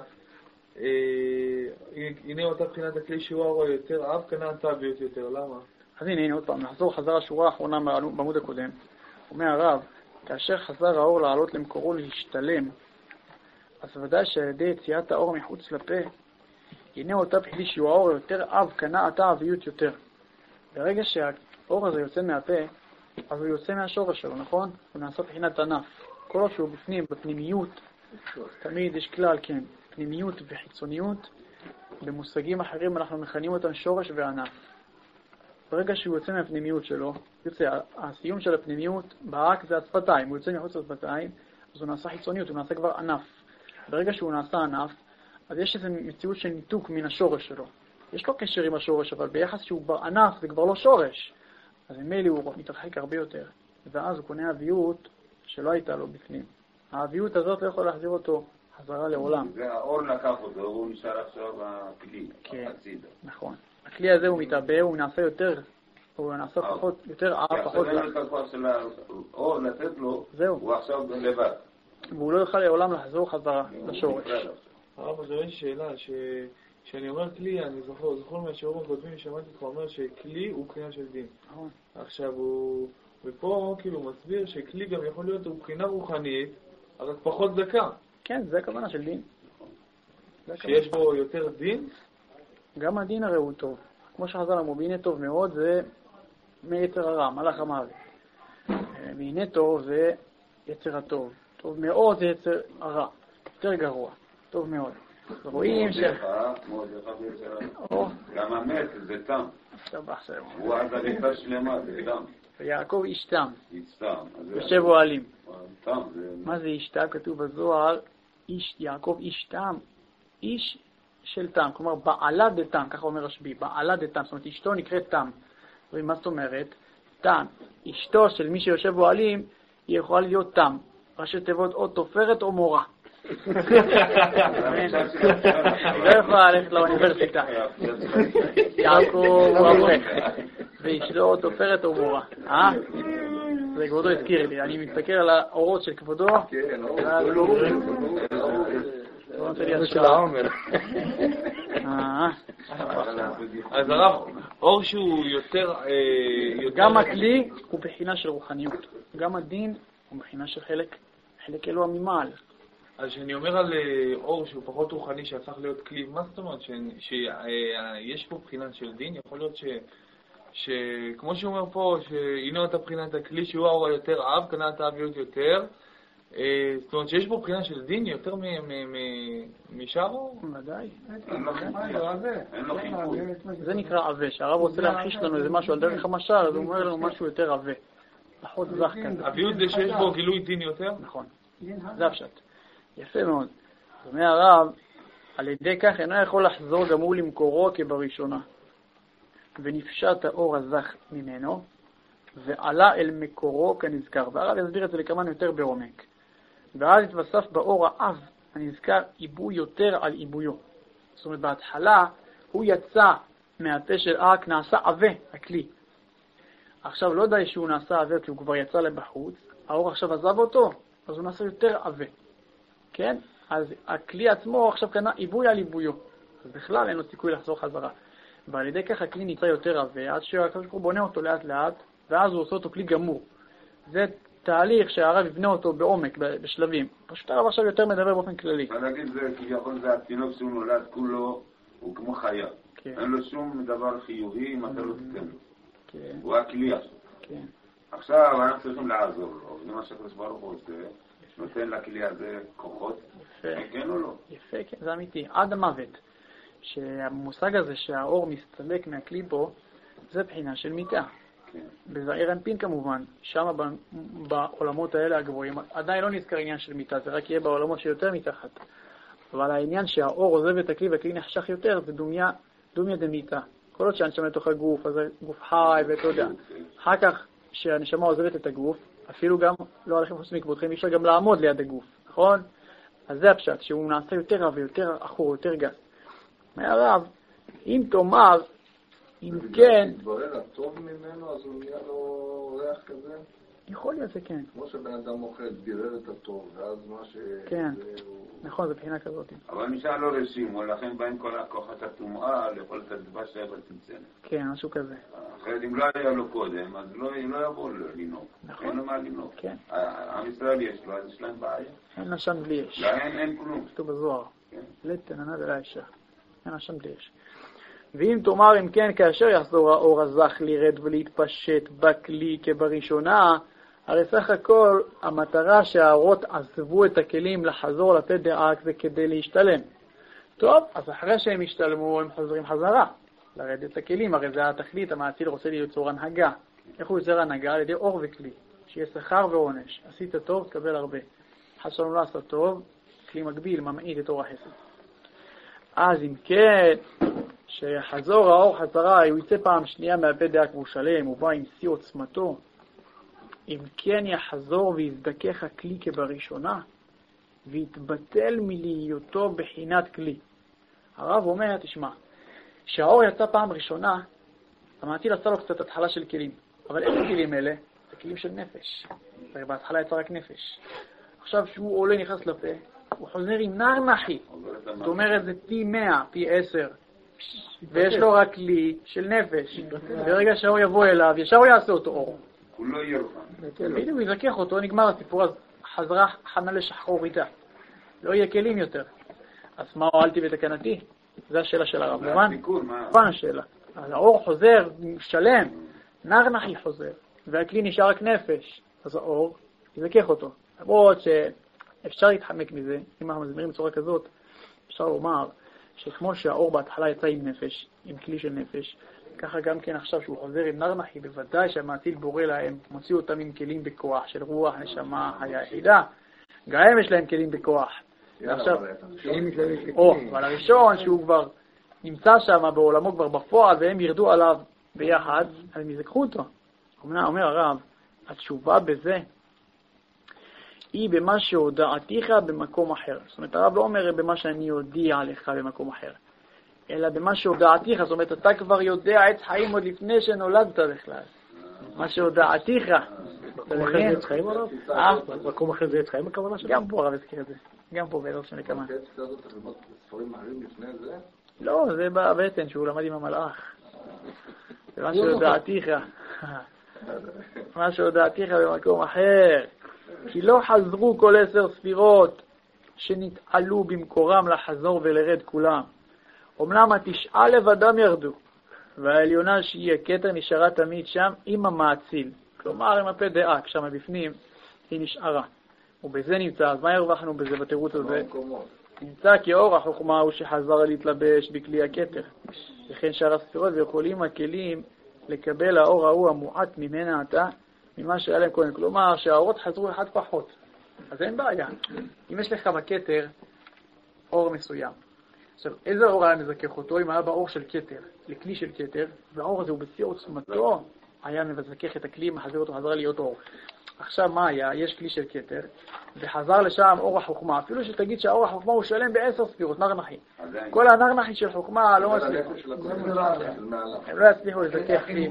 הנה אותה בחינת הכלי שהוא האור יותר אב, קנה אתה ביות יותר, למה? אז הנה עוד פעם, נחזור חזר השורה האחרונה בעמוד הקודם. אומר הרב, כאשר חזר האור לעלות למקורו להשתלם, אז ודאי שעל ידי יציאת האור מחוץ לפה, הנה אותה בחינה שהוא האור יותר אב, קנה אתה אביות יותר. ברגע שהאור הזה יוצא מהפה, אז הוא יוצא מהשורש שלו, נכון? הוא נעשה בחינת ענף. כל עוד שהוא בפנים, בפנימיות, תמיד יש כלל, כן, פנימיות וחיצוניות, במושגים אחרים אנחנו מכנים אותם שורש וענף. ברגע שהוא יוצא מהפנימיות שלו, יוצא, הסיום של הפנימיות, באק זה השפתיים, הוא יוצא מחוץ לשפתיים, אז הוא נעשה חיצוניות, הוא נעשה כבר ענף. ברגע שהוא נעשה ענף, אז יש איזו מציאות של ניתוק מן השורש שלו. יש לו קשר עם השורש, אבל ביחס שהוא כבר ענף, זה כבר לא שורש. אז ממילא הוא מתרחק הרבה יותר. ואז הוא קונה אביות שלא הייתה לו בפנים. האביות הזאת לא יכול להחזיר אותו חזרה לעולם. זה האור לקח אותו, הוא נשאר עכשיו הכלי. כן, נכון. הכלי הזה הוא מתעבה, הוא נעשה יותר, הוא נעשה פחות, יותר פחות. עכשיו אין לך כבר של האור לתת לו, הוא עכשיו לבד. והוא לא יוכל לעולם לחזור חזרה לשורש. הרב, אז יש שאלה, כשאני אומר כלי, אני זוכר מהשיעורים הקודמים שמעתי לך אומר שכלי הוא בחינה של דין. עכשיו ופה כאילו מסביר שכלי גם יכול להיות הוא בחינה רוחנית, אבל פחות דקה. כן, זה הכוונה של דין. שיש בו יותר דין? גם הדין הרי הוא טוב. כמו שחז"ל אמרו, והנה טוב מאוד זה מיצר הרע, מלאך המוות. והנה טוב זה יצר הטוב. טוב מאוד זה יצר הרע. יותר גרוע. טוב מאוד. רואים ש... גם המת זה תם. הוא עד הליכה שלמה, זה תם. ויעקב איש תם. איש תם. יושב אוהלים. תם. מה זה איש תם? כתוב בזוהר, יעקב איש תם. איש של תם, כלומר בעלה דתם, ככה אומר רשב"י, בעלה דתם, זאת אומרת אשתו נקראת תם. ומה זאת אומרת? תם. אשתו של מי שיושב באוהלים, היא יכולה להיות תם. ראשי תיבות או תופרת או מורה. לא יכולה ללכת לאוניברסיטה. יעקב הוא אברך. ואשתו תופרת או מורה. זה כבודו הזכיר לי. אני מסתכל על האורות של כבודו. כן, זה של העומר. אז הרב, אור שהוא יותר... גם הכלי הוא בחינה של רוחניות. גם הדין הוא בחינה של חלק אלוה ממעל. אז שאני אומר על אור שהוא פחות רוחני שהפך להיות כלי, מה זאת אומרת? שיש פה בחינה של דין, יכול להיות שכמו שהוא אומר פה, שהנה את הבחינת הכלי שהוא האור היותר אב, קנת האביות יותר, זאת אומרת שיש פה בחינה של דין יותר משאר אור? ודאי. אין לו חיפוי. זה נקרא עווה, שהרב רוצה להמחיש לנו איזה משהו על דרך המשל, אז הוא אומר לנו משהו יותר עווה. פחות זך כזה. אביות זה שיש בו גילוי דין יותר? נכון. זה הפשט. יפה מאוד. זאת אומרת הרב, על ידי כך אינו יכול לחזור גם הוא למקורו כבראשונה. ונפשט האור הזך ממנו, ועלה אל מקורו כנזכר. והרב יסביר את זה לכמה יותר בעומק. ואז התווסף באור האב הנזכר עיבוי יותר על עיבויו. זאת אומרת, בהתחלה הוא יצא מהפה של אק, נעשה עווה, הכלי. עכשיו לא די שהוא נעשה עווה כי הוא כבר יצא לבחוץ, האור עכשיו עזב אותו, אז הוא נעשה יותר עווה. כן? אז הכלי עצמו עכשיו קנה עיבוי על עיבויו. אז בכלל אין לו סיכוי לחזור חזרה. ועל ידי כך הכלי נמצא יותר עווה, עד שהקדוש ברוך הוא בונה אותו לאט לאט, ואז הוא עושה אותו כלי גמור. זה תהליך שהרב יבנה אותו בעומק, בשלבים. פשוט הרב עכשיו יותר מדבר באופן כללי. אני אגיד זה, כביכול זה התינוק שהוא נולד כולו, הוא כמו חיה. אין לו שום דבר חיובי אם אתה לא תיתן לו. הוא הכלי עכשיו. עכשיו אנחנו צריכים לעזור לו. זה מה שהקדוש ברוך הוא עושה, נותן לכלי הזה כוחות. כן או לא? יפה, כן, זה אמיתי. עד המוות. שהמושג הזה שהאור מסתלק מהכלי פה, זה בחינה של מיטה. בזעיר אנפין כמובן, שם בעולמות האלה הגבוהים, עדיין לא נזכר עניין של מיטה, זה רק יהיה בעולמות שיותר מתחת. אבל העניין שהאור עוזב את הכלי והכלי נחשך יותר, זה דומיה דמיטה. כל עוד שהנשמה לתוך הגוף, אז זה גוף חי ואתה יודע. אחר כך שהנשמה עוזבת את הגוף, אפילו גם, לא עליכם חוץ מכבודכם, אפשר גם לעמוד ליד הגוף, נכון? אז זה הפשט, שהוא נעשה יותר רב ויותר אחור, יותר גס. מהרב, אם תאמר, אם כן... מתברר הטוב ממנו, אז הוא נהיה לו ריח כזה? יכול להיות זה כן. כמו שבן אדם אוכל, בירר את הטוב, ואז מה ש... כן, נכון, זה בחינה כזאת. אבל נשאר לו רשימו, לכן באים כל הכוחת הטומאה לאכול את הדבש שהיה בצמצנת. כן, משהו כזה. אחרת אם לא היה לו קודם, אז לא יבוא לנהוג. נכון. אין לו מה לנהוג. כן. עם ישראל יש לו, אז יש להם בעיה. אין נשן בלי אש. אין כלום. כתוב בזוהר. לתננה ולא אישה. אין נשן בלי אש. ואם תאמר אם כן, כאשר יחזור האור הזך לירד ולהתפשט בכלי כבראשונה, הרי סך הכל המטרה שהאורות עזבו את הכלים לחזור לתת דאק זה כדי להשתלם. טוב, אז אחרי שהם השתלמו הם חוזרים חזרה לרדת את הכלים, הרי זה התכלית, המעציל רוצה ליצור הנהגה. איך הוא יוצר הנהגה? על ידי אור וכלי, שיהיה שכר ועונש. עשית טוב, תקבל הרבה. חסר לא עשה טוב, כלי מגביל, ממעיט את אור החסד. אז אם כן, שיחזור האור חזרה, הוא יצא פעם שנייה מהפה דאק והוא שלם, הוא בא עם שיא עוצמתו. אם כן יחזור ויזדכך הכלי כבראשונה, ויתבטל מלהיותו בחינת כלי. הרב אומר, תשמע, שהאור יצא פעם ראשונה, המעציל עשה לו קצת התחלה של כלים. אבל איזה כלים אלה? זה כלים של נפש. בהתחלה יצא רק נפש. עכשיו שהוא עולה נכנס לפה, הוא חוזר עם נער נחי. זאת אומרת, זה פי 100, פי 10. ויש לו רק כלי של נפש. ברגע שהאור יבוא אליו, ישר הוא יעשה אותו אור. הוא לא יהיה רוחן. בדיוק, הוא יזכך אותו, נגמר הסיפור, אז חזרה חנה לשחרור איתה. לא יהיה כלים יותר. אז מה הועלתי ותקנתי? זו השאלה של הרב. מה השאלה? אז האור חוזר, שלם, נער נחי חוזר, והכלי נשאר רק נפש. אז האור יזכך אותו. למרות שאפשר להתחמק מזה, אם אנחנו מסבירים בצורה כזאת, אפשר לומר שכמו שהאור בהתחלה יצא עם נפש, עם כלי של נפש, ככה גם כן עכשיו שהוא חוזר עם נרנחי, בוודאי שהמעטיל בורא להם, מוציא אותם עם כלים בכוח של רוח, נשמה, היחידה. גם הם יש להם כלים בכוח. ועכשיו, אבל הראשון שהוא כבר נמצא שם בעולמו כבר בפועל, והם ירדו עליו ביחד, אז הם יזכחו אותו. אומר הרב, התשובה בזה היא במה שהודעתיך במקום אחר. זאת אומרת, הרב לא אומר במה שאני הודיע לך במקום אחר, אלא במה שהודעתיך. זאת אומרת, אתה כבר יודע עץ חיים עוד לפני שנולדת בכלל. מה שהודעתיך. מקום אחר זה עץ חיים הרב? מקום אחר זה עץ חיים הכוונה שלך? גם פה הרב הזכיר את זה. גם פה בעזרת שני כמה. ספרים אחרים לפני זה? לא, זה בבטן שהוא למד עם המלאך. זה מה שהודעתיך. מה שהודעתיך במקום אחר. כי לא חזרו כל 10 ספירות שנתעלו במקורם לחזור ולרד כולם. אמנם 9 לבדם ירדו, והעליונה שהיא הכתר נשארה תמיד שם עם המעציל. כלומר, עם הפה דאק, שם בפנים, היא נשארה. ובזה נמצא, אז מה הרווחנו בזה בתירוץ הזה? נמצא כי אור החוכמה הוא שחזר להתלבש בכלי הכתר. לכן שאר הספירות ויכולים הכלים לקבל האור ההוא המועט ממנה אתה, ממה שהיה להם קודם. כלומר, שהאורות חזרו אחד פחות. אז אין בעיה. אם יש לך בכתר אור מסוים. עכשיו, איזה אור היה מזכך אותו? אם היה באור של כתר, לכלי של כתר, והאור הזה הוא בשיא עוצמתו, היה מזכך את הכלי, מחזיר אותו, חזר להיות אור. עכשיו מה היה? יש כלי של כתר, וחזר לשם אור החוכמה. אפילו שתגיד שהאור החוכמה הוא שלם ב10 ספירות, נרנחי. כל הנרנחי של חוכמה לא מצליחו. הם לא יצליחו לזכך כלי.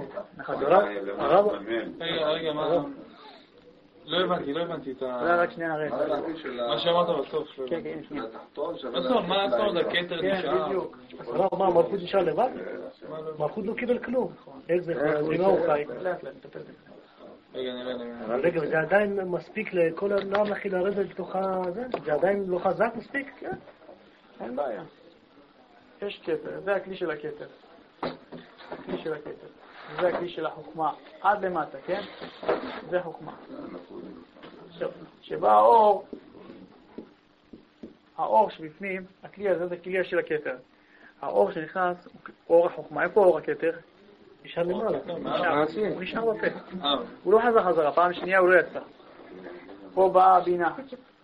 רגע, מה? לא הבנתי את ה... רק שנייה נראה. מה שאמרת בסוף. כן, שנייה. מה הסוד? הכתר נשאר? מה, מלכות נשאר לבד? מלכות לא קיבל כלום. איך זה? מה הוא חי? רגע, זה עדיין מספיק לכל הנרנחי לרדת לתוך זה? זה עדיין לא חזק מספיק? כן. אין בעיה. יש כתר, זה הכלי של הכתר. הכלי של הכתר. זה הכלי של החוכמה. עד למטה, כן? זה חוכמה. שבא האור שבפנים, הכלי הזה זה כלי של הכתר. האור שנכנס, אור החוכמה. איפה אור הכתר? נשאר למעלה. הוא נשאר בפה. הוא לא חזרה. פעם שנייה הוא לא יצא. פה באה הבינה.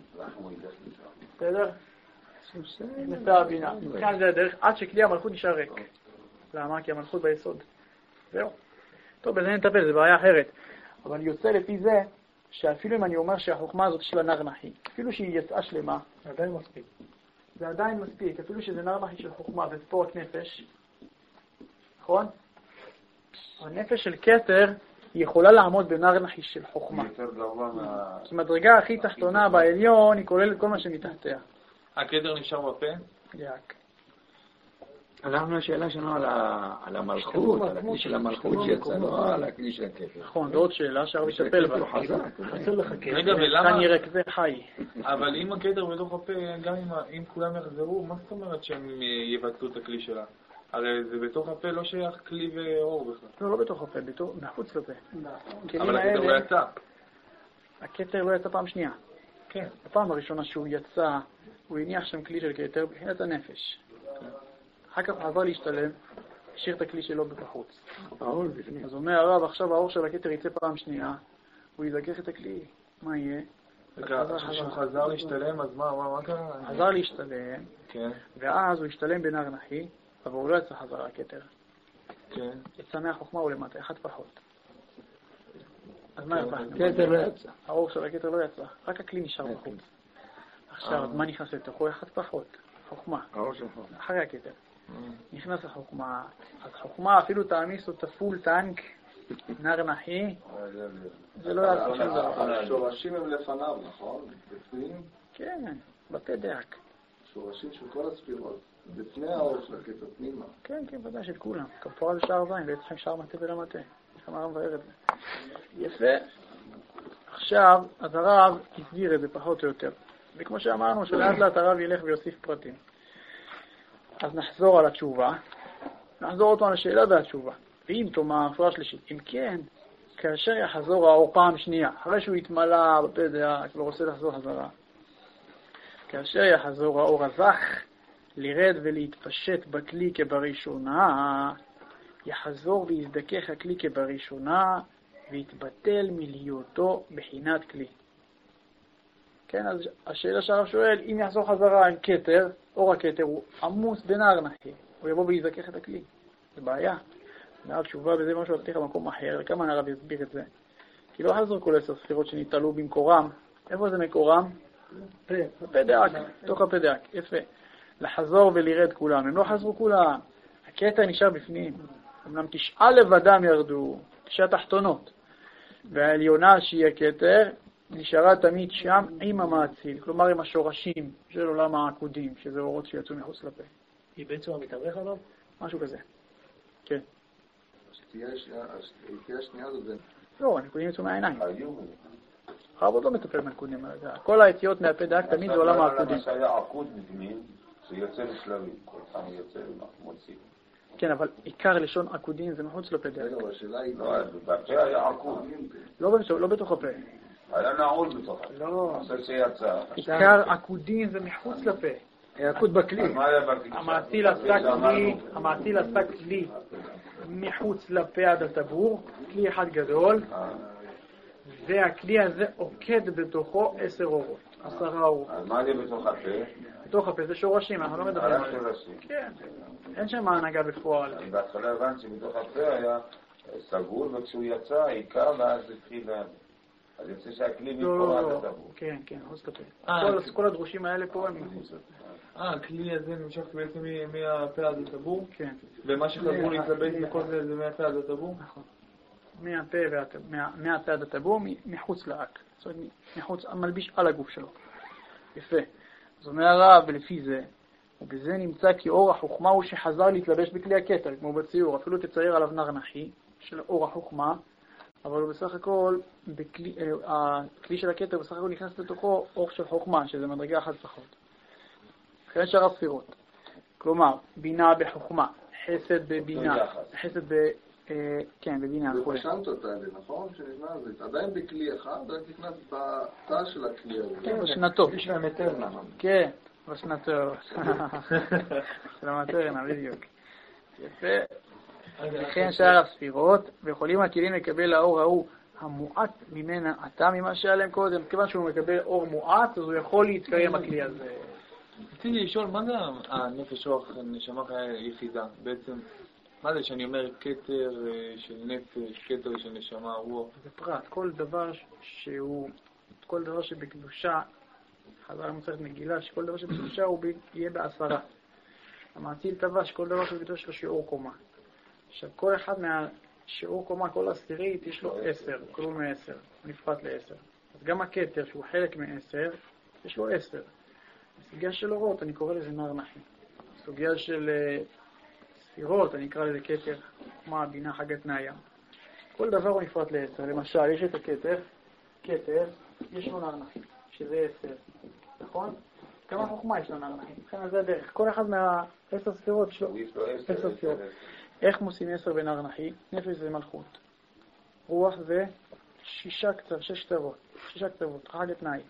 בסדר? נכנסה הבינה. כאן זה הדרך עד שכלי המלכות נשאר ריק. למה? כי המלכות ביסוד. זהו. טוב, בזה נטפל, זה בעיה אחרת. אבל יוצא לפי זה, שאפילו אם אני אומר שהחוכמה הזאת של הנרנחי, אפילו שהיא יצאה שלמה, זה עדיין מספיק. זה עדיין מספיק, אפילו שזה נרנחי של חוכמה וספורט נפש, נכון? הנפש של כתר היא יכולה לעמוד בנרנחי של חוכמה. כי מדרגה הכי תחתונה בעליון היא כוללת כל מה שמתחתיה. הכתר נשאר בפה? יק. הלכנו לשאלה שלנו על המלכות, על הכלי של המלכות שיצא, לא על הכלי של הכתר. נכון, זאת שאלה שהרב יטפל בה. חסר לך כתר. רגע, ולמה? כאן יראה כזה חי. אבל אם הכתר בתוך הפה, גם אם כולם יחזרו, מה זאת אומרת שהם יבטלו את הכלי שלה? הרי זה בתוך הפה לא שייך כלי ואור בכלל. לא בתוך הפה, מחוץ לפה. אבל הכתר לא יצא. הכתר לא יצא פעם שנייה. כן. הפעם הראשונה שהוא יצא, הוא הניח שם כלי של כתר בחינת הנפש. אחר כך הוא חזר להשתלם, השאיר את הכלי שלו בחוץ. אז אומר הרב, עכשיו האור של הכתר יצא פעם שנייה, הוא יזכך את הכלי. מה יהיה? כשהוא חזר להשתלם, אז מה קרה? חזר להשתלם, ואז הוא השתלם בנרנחי, אבל הוא לא יצא חזרה הכתר. יצא מהחוכמה הוא למטה, אחד פחות. אז מה יצא? הכתר לא יצא. האור של הכתר לא יצא, רק הכלי נשאר בחוץ. עכשיו, מה נכנס לתוכו? אחד פחות. חוכמה. אחרי הכתר. נכנס לחוכמה. אז חוכמה, אפילו תעמיס אותה פול טנק, נרנחי, זה לא יעשה שום דבר. השורשים הם לפניו, נכון? בפנים? כן, בפה דאק. שורשים של כל הספירות. בפני האור של הכתר פנימה. כן, ודאי של כולם. כפורה זה שער זין, בעצם שער מטה ולמטה. כמה הרב מבאר את זה. יפה. עכשיו, אז הרב הסביר את זה פחות או יותר. וכמו שאמרנו, שלאט לאט הרב ילך ויוסיף פרטים. אז נחזור על התשובה. נחזור אותו על השאלה והתשובה. ואם תאמר, הפרעה שלישית, אם כן, כאשר יחזור האור פעם שנייה, אחרי שהוא יתמלא בפה דאק, כבר רוצה לחזור חזרה. כאשר יחזור האור הזך, לרד ולהתפשט בכלי כבראשונה, יחזור ויזדכך הכלי כבראשונה, ויתבטל מלהיותו בחינת כלי. כן, אז השאלה שהרב שואל, אם יחזור חזרה עם כתר, אור הכתר הוא עמוס בנער נחי, הוא יבוא ויזדכך את הכלי. זה בעיה. הרב תשובה בזה משהו הבטיח במקום אחר, כמה הרב יסביר את זה? כי לא חזרו כל 10 ספירות שניתלו במקורם. איפה זה מקורם? בפה דאק, תוך הפה דאק, יפה. לחזור ולרד כולם, הם לא חזרו כולם. הכתר נשאר בפנים. אמנם 9 לבדם ירדו, 9 תחתונות. והעליונה שהיא הכתר, נשארה תמיד שם עם המעציל, כלומר עם השורשים של עולם העקודים, שזה אורות שיצאו מחוץ לפה. היא בעצם המתארך עליו? משהו כזה. כן. תהיה שנייה זה... לא, הנקודים יצאו מהעיניים. הרב עוד לא מטפל בנקודים. כל היציאות מהפה דאק תמיד זה עולם העקודים. מה שהיה עקוד בפנים, זה יוצא בשלבים. כל פעם יוצא ומוציא. כן, אבל עיקר לשון עקודים זה מחוץ לפה דאק. לא, בפה היה עקוד. לא בתוך הפה. היה נעול בתוך הפה. לא. עושה שיצא. עיקר עקודים זה מחוץ לפה. עקוד בכלי. המעציל עשה כלי מחוץ לפה עד הטבור, כלי אחד גדול, והכלי הזה עוקד בתוכו 10 אורות, 10 אורות. אז מה זה בתוך הפה? בתוך הפה זה שורשים, אנחנו לא מדברים על זה. כן, אין שם הנהגה בפועל. אני בהתחלה הבנתי שבתוך הפה היה סגור, וכשהוא יצא, עיקר, ואז התחיל... אז יוצא שהכלי מפה עד הטבור. כן, כן, חוץ לפה. כל הדרושים האלה פה הם מחוץ לפה. הכלי הזה נמשך בעצם מהפה עד הטבור? כן. ומה שחזרו להתלבט בכל זה מהפה עד הטבור? נכון. מהפה עד הטבור, מחוץ לאק. זאת אומרת, מחוץ, מלביש על הגוף שלו. יפה. זאת אומרת הרב, ולפי זה, ובזה נמצא כי אור החוכמה הוא שחזר להתלבש בכלי הכתר, כמו בציור. אפילו תצייר עליו נר נחי של אור החוכמה, אבל בסך הכל, הכלי של הכתר בסך הכל נכנס לתוכו אור של חוכמה, שזה מדרגה אחת פחות. אחרי שאר הספירות. כלומר, בינה בחוכמה, חסד בבינה, חסד כן, בבינה. זה פשטת אותה, נכון? שנכנס, זה עדיין בכלי אחד, רק נכנס בתא של הכלי הזה. כן, בשנתו. יש להם מטרנה. כן, בשנתו. של המטרנה, בדיוק. יפה. לכן שאר הספירות, ויכולים הכלים לקבל האור ההוא המועט ממנה עתה ממה שהיה להם קודם. כיוון שהוא מקבל אור מועט, אז הוא יכול להתקיים הכלי הזה. רציתי לשאול, מה זה הנפש רוח נשמה יחידה? בעצם, מה זה שאני אומר כתר של נפש, כתר של נשמה, רוח? זה פרט. כל דבר שבקדושה, חז"ל מסכת מגילה, שכל דבר שבקדושה הוא יהיה ב10. המעציל טבע שכל דבר שבקדושה יש לו שיעור קומה. עכשיו, כל אחד מהשיעור קומה, כל עשירית, יש לו 10, כלום מ10, נפרט ל10. אז גם הכתר, שהוא חלק מ10, יש לו 10. הסוגיה של אורות, אני קורא לזה נר נחי. הסוגיה של ספירות, אני אקרא לזה כתר, מה בינה חגת נאיה. כל דבר הוא נפרט ל10. למשל, יש את הכתר, יש לו נר נחי, שזה 10. נכון? כמה חוכמה יש לו נר נחי? לכן זה הדרך. כל אחד מה10 ספירות יש לו 10 ספירות. איך מוסים 10 בנר נחי? נפש זה מלכות. רוח זה 6 קצוות. 6 קצוות, חגת נאי.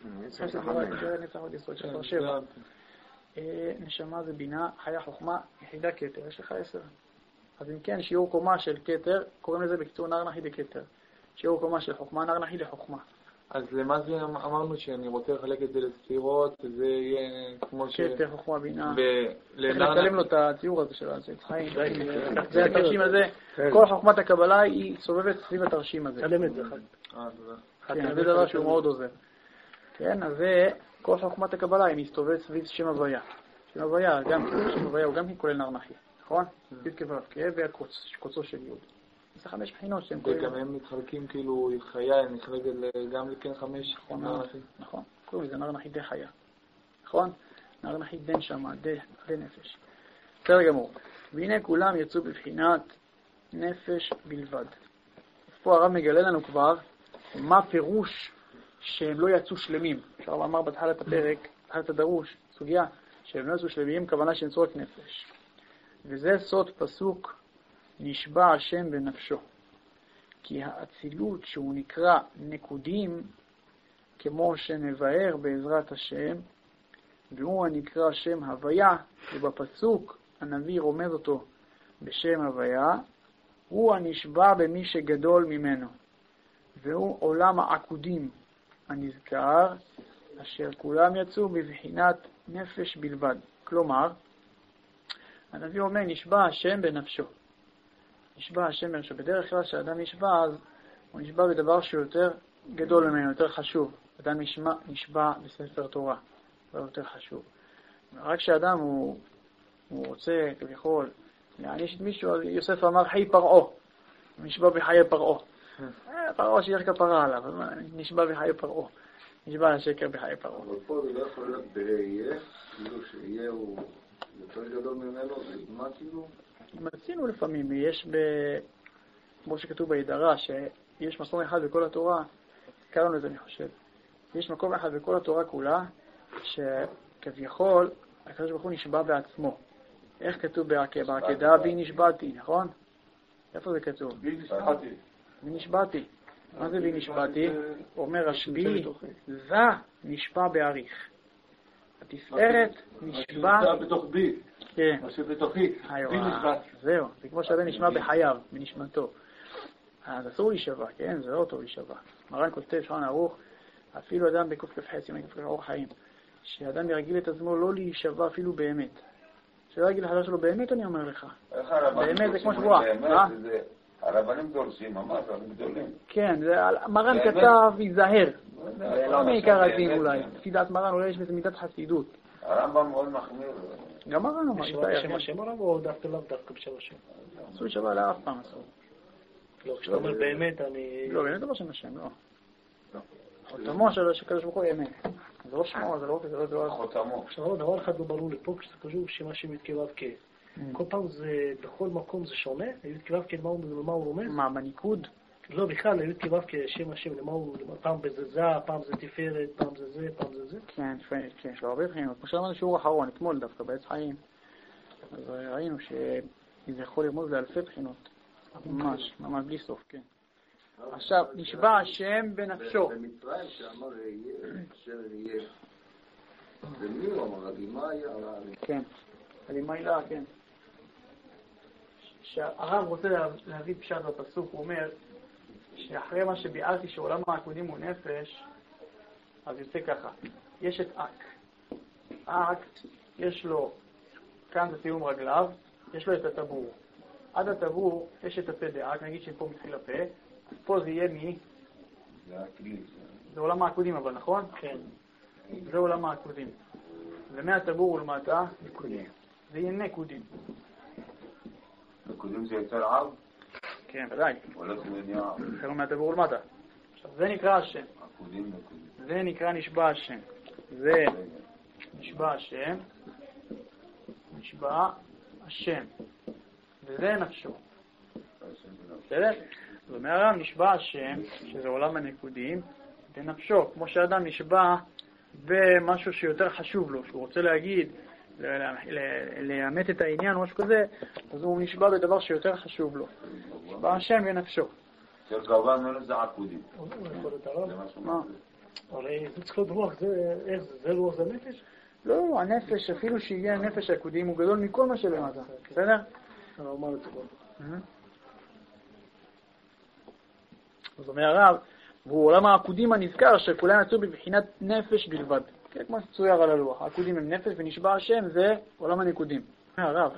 נשמה זה בינה, חיה חוכמה, יחידה כתר, יש לך 10. אז אם כן, שיעור קומה של כתר, קוראים לזה בקצור נר נחי דכתר. שיעור קומה של חוכמה, נר נחי לחוכמה. אז למה זה אמרנו שאני רוצה לחלק את זה לספירות, זה יהיה כמו ש... כתר, חוכמה, בינה. צריך לצלם לו את הציור הזה של חיים. זה התרשים הזה. כל חוכמת הקבלה היא סובבת סביב התרשים הזה. תלם את זה אחד. כן, זה דבר שהוא מאוד עוזר. כן, אז זה כל חוכמת הקבלה היא מסתובבת סביב שם הוויה. שם הוויה, שם הוויה הוא גם כולל נר נחי, נכון? י' כו' כ' והקוצו של י'. זה 5 בחינות שהם כוללים. וגם הם מתחלקים כאילו חיה, נחלקת גם לכן 5 נר נחי. נכון, קוראים לזה נר נחי די חיה. נכון? נר נחי די נשמה, די נפש. בסדר גמור. והנה כולם יצאו בבחינת נפש בלבד. פה הרב מגלה לנו כבר מה פירוש שהם לא יצאו שלמים. אפשר לומר בתחילת הפרק, בתחילת הדרוש, סוגיה, שהם לא יצאו שלמים, כוונה שהם יצאו רק נפש. וזה סוד פסוק נשבע השם בנפשו. כי האצילות שהוא נקרא נקודים, כמו שנבהר בעזרת השם, והוא הנקרא שם הוויה, ובפסוק הנביא רומז אותו בשם הוויה, הוא הנשבע במי שגדול ממנו, והוא עולם העקודים הנזכר, אשר כולם יצאו בבחינת נפש בלבד. כלומר, הנביא אומר, נשבע השם בנפשו. נשבע השם בנפשו. בדרך כלל כשאדם נשבע, אז הוא נשבע בדבר שהוא יותר גדול ממנו, יותר חשוב. אדם נשבע בספר תורה, זה יותר חשוב. רק כשאדם הוא רוצה, כביכול, להעניש את מישהו, יוסף אמר, חי פרעה. הוא נשבע בחיי פרעה. פרעה שיש כפרה עליו, נשבע בחיי פרעה. נשבע על השקר בחיי פרעה. אבל פה זה לא יכול להיות בראייה, כאילו שיהיה הוא יותר גדול ממנו, מה כאילו? מצינו לפעמים, יש כמו שכתוב בהידרה, שיש מקום אחד בכל התורה, קראנו לזה אני חושב, יש מקום אחד בכל התורה כולה, שכביכול, הקדוש ברוך הוא נשבע בעצמו. איך כתוב בעקדה? בי נשבעתי, נכון? איפה זה כתוב? בי נשבעתי. בי נשבעתי. מה זה בי נשבעתי? אומר רשב"י, זה נשבע בעריך. התפארת נשבע בתוך בי. כן. מה שבתוכי. בי נשבעתי. זהו, זה כמו שאדם נשמע בחייו, בנשמתו. אז אסור להישבע, כן? זה לא טוב להישבע. מרן כותב שולחן ערוך, אפילו אדם בק"כ סימן ק"כ אורח חיים, שאדם ירגיל את עצמו לא להישבע אפילו באמת. שלא יגיד לחדש שלו, באמת אני אומר לך. באמת זה כמו שבועה. הרבנים דורשים, ממש, הרבנים גדולים. כן, מרן כתב, ייזהר. זה לא מעיקר הדין אולי. לפי דעת מרן אולי יש בזה מידת חסידות. הרמב"ם מאוד מחמיר. גם מרן אומר. בשם השם הרב או דווקא לאו דווקא בשם השם? אסור להישבע לאף פעם אסור. לא, כשאתה אומר באמת אני... לא, באמת לא בשם השם, לא. חותמו של הקדוש ברוך הוא אמת. זה לא שמו, זה לא חותמו. עכשיו, דבר אחד לא ברור לי פה, כשזה קשור שם השם יתקרב כ... כל פעם זה, בכל מקום זה שונה? יתקרב כ... למה הוא רומז? מה, בניקוד? לא, בכלל, יתקרב כשם השם, למה הוא... פעם זה זה, פעם זה תפארת, פעם זה זה, פעם זה זה? כן, יש לו הרבה בחינות. כמו שאמרנו שיעור אחרון, אתמול דווקא, בעץ חיים. אז ראינו שזה יכול לרמוז לאלפי בחינות. ממש, ממש בלי סוף, כן. עכשיו, נשבע השם בנפשו. במצרים שאמר יהיה, אשר יהיה. ומי הוא אמר? אלימאי? כן, אלימאי לה, כן. שהרב רוצה להביא פשט בפסוק, הוא אומר שאחרי מה שביארתי שעולם העקודים הוא נפש, אז יוצא ככה. יש את אק. אק, יש לו, כאן זה תיאום רגליו, יש לו את הטבור. עד הטבור יש את הפה דאק, נגיד שפה מתחיל הפה, אז פה זה יהיה מי? זה עולם העקודים אבל, נכון? כן. זה עולם העקודים. ומהטבור ולמטה, נקודים. זה יהיה נקודים. נקודים זה יותר עב? כן, ודאי. הולך ונהיה עב. אחרי מהטבור ולמטה. עכשיו, זה נקרא השם. עקודים. זה נקרא נשבע השם. זה נשבע השם. נשבע השם. וזה נפשו. בסדר? זאת אומרת, נשבע השם, שזה עולם הנקודים, בנפשו. כמו שאדם נשבע במשהו שיותר חשוב לו, שהוא רוצה להגיד, לאמת את העניין או משהו כזה, אז הוא נשבע בדבר שיותר חשוב לו. נשבע השם בנפשו. יותר גרוע ממנו זה עקודים. מה? הרי זה צריך להיות רוח, זה רוח זה נפש? לא, הנפש, אפילו שיהיה נפש העקודים, הוא גדול מכל מה שלמטה. בסדר? זאת אומרת הרב, והוא עולם העקודים הנזכר שכולם יצאו בבחינת נפש בלבד. כן, כמו שצויר על הלוח. העקודים הם נפש ונשבע השם זה עולם הנקודים. הרב,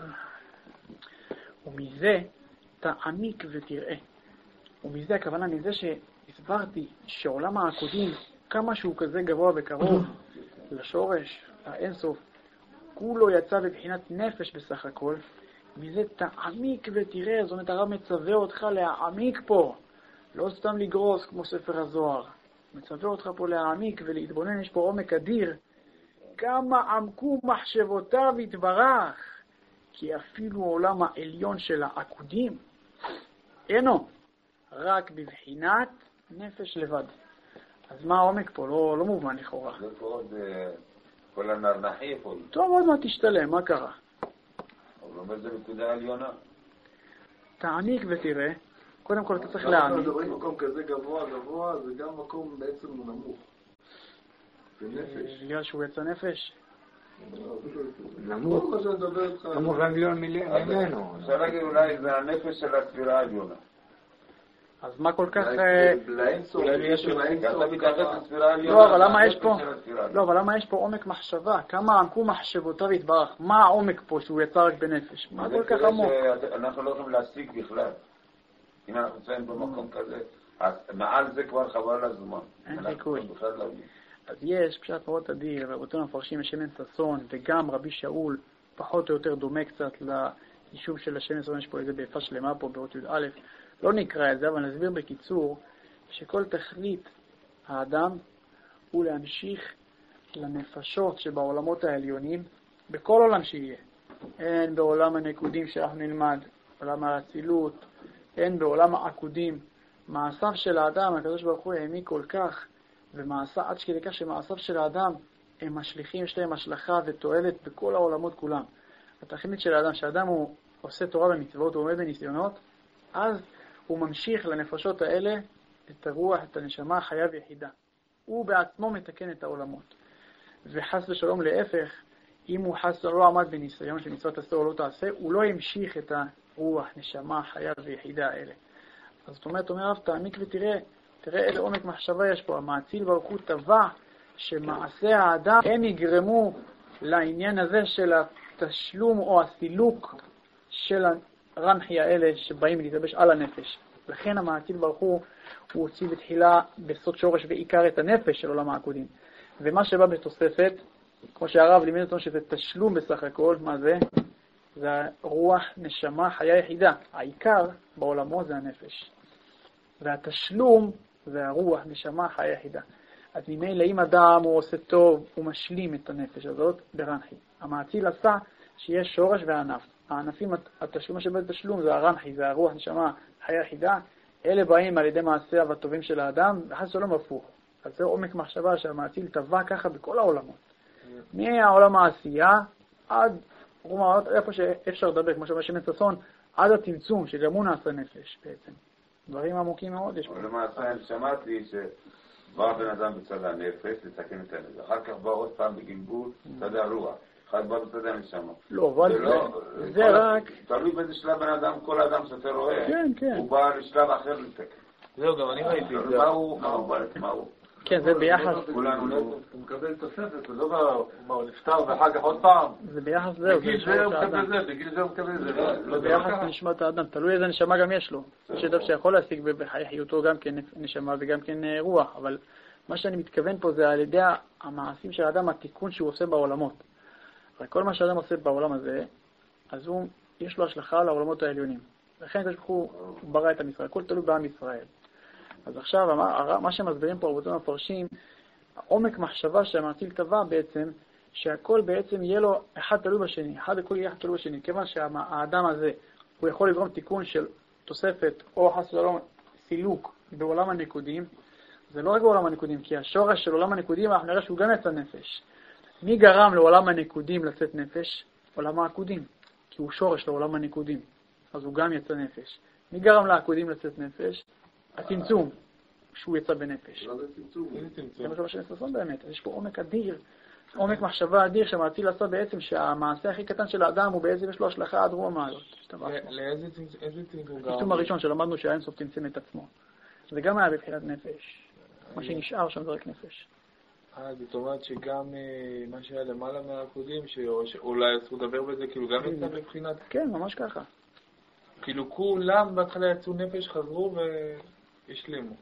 ומזה תעמיק ותראה. ומזה הכוונה מזה שהסברתי שעולם העקודים, כמה שהוא כזה גבוה וקרוב לשורש, האינסוף, כולו יצא בבחינת נפש בסך הכל, מזה תעמיק ותראה. זאת אומרת, הרב מצווה אותך להעמיק פה, לא סתם לגרוס כמו ספר הזוהר. מצווה אותך פה להעמיק ולהתבונן, יש פה עומק אדיר. כמה עמקו מחשבותיו יתברך, כי אפילו העולם העליון של העקודים אינו רק בבחינת נפש לבד. אז מה העומק פה? לא מובן לכאורה. זה כל הנרנחי פה. טוב, עוד מה תשתלם, מה קרה? אבל אומר זה נקודה עליונה. תעמיק ותראה. קודם כל אתה צריך להעמיק. אנחנו מדברים מקום כזה גבוה, זה גם מקום בעצם נמוך. זה נפש. בגלל שהוא יצא נפש? נמוך, נמוך עליון ממנו. אפשר להגיד אולי זה הנפש של הספירה העליונה. אז מה כל כך... לא, אבל למה יש פה עומק מחשבה? כמה עמקו מחשבותיו יתברך? מה העומק פה שהוא יצא רק בנפש? מה כל כך עמוק? אנחנו לא יכולים להשיג בכלל. אם אנחנו נמצאים במקום כזה, אז מעל זה כבר חבל הזמן. אין סיכוי. אז יש פשט מאוד אדיר, ורבותינו המפרשים השמן ששון, וגם רבי שאול, פחות או יותר דומה קצת ליישוב של השמן ששון, יש פה איזה ביפה שלמה פה באות י"א. לא נקרא את זה, אבל נסביר בקיצור, שכל תכלית האדם הוא להמשיך לנפשות שבעולמות העליונים, בכל עולם שיהיה. אין בעולם הנקודים שאנחנו נלמד, עולם האצילות, אין בעולם העקודים. מעשיו של האדם, הקדוש ברוך הוא העמיק כל כך, ומעשה עד שכדי כך שמעשיו של האדם הם משליכים, יש להם השלכה ותועלת בכל העולמות כולם. התכלית של האדם, שהאדם הוא עושה תורה ומצוות, הוא עומד בניסיונות, אז הוא ממשיך לנפשות האלה את הרוח, את הנשמה, החיה ויחידה. הוא בעצמו מתקן את העולמות. וחס ושלום להפך, אם הוא חס לא עמד בניסיון שמצוות עשה או לא תעשה, הוא לא המשיך את הרוח, נשמה, החיה ויחידה האלה. אז זאת אומרת, אומר, תעמיק ותראה, תראה איזה עומק מחשבה יש פה. המאציל ברוך הוא טבע שמעשה האדם הם יגרמו לעניין הזה של התשלום או הסילוק של הרנחי האלה שבאים להתלבש על הנפש. לכן המאציל ברוך הוא הוציא בתחילה בסוד שורש ועיקר את הנפש של עולם העקודים. ומה שבא בתוספת, כמו שהרב לימד אותנו שזה תשלום בסך הכל, מה זה? זה רוח, נשמה, חיה יחידה. העיקר בעולמו זה הנפש. והתשלום זה הרוח, נשמה, חיה יחידה. אז ממילא אם אדם הוא עושה טוב, הוא משלים את הנפש הזאת ברנחי. המאציל עשה שיש שורש וענף. הענפים, התשלום שבתשלום זה הרנחי, זה הרוח, נשמה, חיה יחידה. אלה באים על ידי מעשיו הטובים של האדם, וחס ושלום הפוך. אז זה עומק מחשבה שהמאציל טבע ככה בכל העולמות. מהעולם העשייה עד איפה שאפשר לדבר, כמו שאומר שמן ששון, עד הצמצום, שגם הוא נעשה נפש בעצם. דברים עמוקים מאוד יש פה. למעשה שמעתי שבא בן אדם בצד הנפש לתקן את הנפש. אחר כך בא עוד פעם בגלגול צד הרוח. אחד בא בצד הנשמה. לא, אבל זה רק... תלוי באיזה שלב בן אדם, כל אדם שאתה רואה, הוא בא לשלב אחר לתקן. זהו, גם אני ראיתי את זה. מה הוא? כן, זה ביחס. הוא מקבל תוספת, הוא לא מה, הוא נפטר ואחר כך עוד פעם. זה ביחס זהו. בגיל זה הוא מקבל זה, בגיל זה הוא מקבל זה. לא ביחס לנשמת האדם, תלוי איזה נשמה גם יש לו. יש אדם שיכול להשיג בחיי חיותו גם כן נשמה וגם כן רוח, אבל מה שאני מתכוון פה זה על ידי המעשים של האדם, התיקון שהוא עושה בעולמות. הרי כל מה שהאדם עושה בעולם הזה, אז יש לו השלכה על העולמות העליונים. לכן הוא ברא את עם ישראל, הכל תלוי בעם ישראל. אז עכשיו, מה שמסבירים פה רבותינו המפרשים, עומק מחשבה שהמאציל טבע בעצם, שהכל בעצם יהיה לו אחד תלוי בשני, אחד הכל יהיה אחד תלוי בשני, כיוון שהאדם הזה, הוא יכול לגרום תיקון של תוספת או חס ושלום סילוק בעולם הנקודים, זה לא רק בעולם הנקודים, כי השורש של עולם הנקודים, אנחנו נראה שהוא גם יצא נפש. מי גרם לעולם הנקודים לצאת נפש? עולם העקודים, כי הוא שורש לעולם הנקודים, אז הוא גם יצא נפש. מי גרם לעקודים לצאת נפש? הצמצום, שהוא יצא בנפש. זה מה שנעשון באמת. יש פה עומק אדיר, עומק מחשבה אדיר שהמאציל עשה בעצם שהמעשה הכי קטן של האדם הוא בעצם יש לו השלכה עד רום המעלות. לאיזה צמצום? צמצום הראשון שלמדנו שהאין סוף צמצם את עצמו. זה גם היה בבחינת נפש. מה שנשאר שם זה רק נפש. זאת אומרת שגם מה שהיה למעלה מהעקודים, שאולי אסור לדבר בזה, כאילו גם יצא מבחינת... כן, ממש ככה. כאילו כולם בהתחלה יצאו נפש, חזרו והשלימו.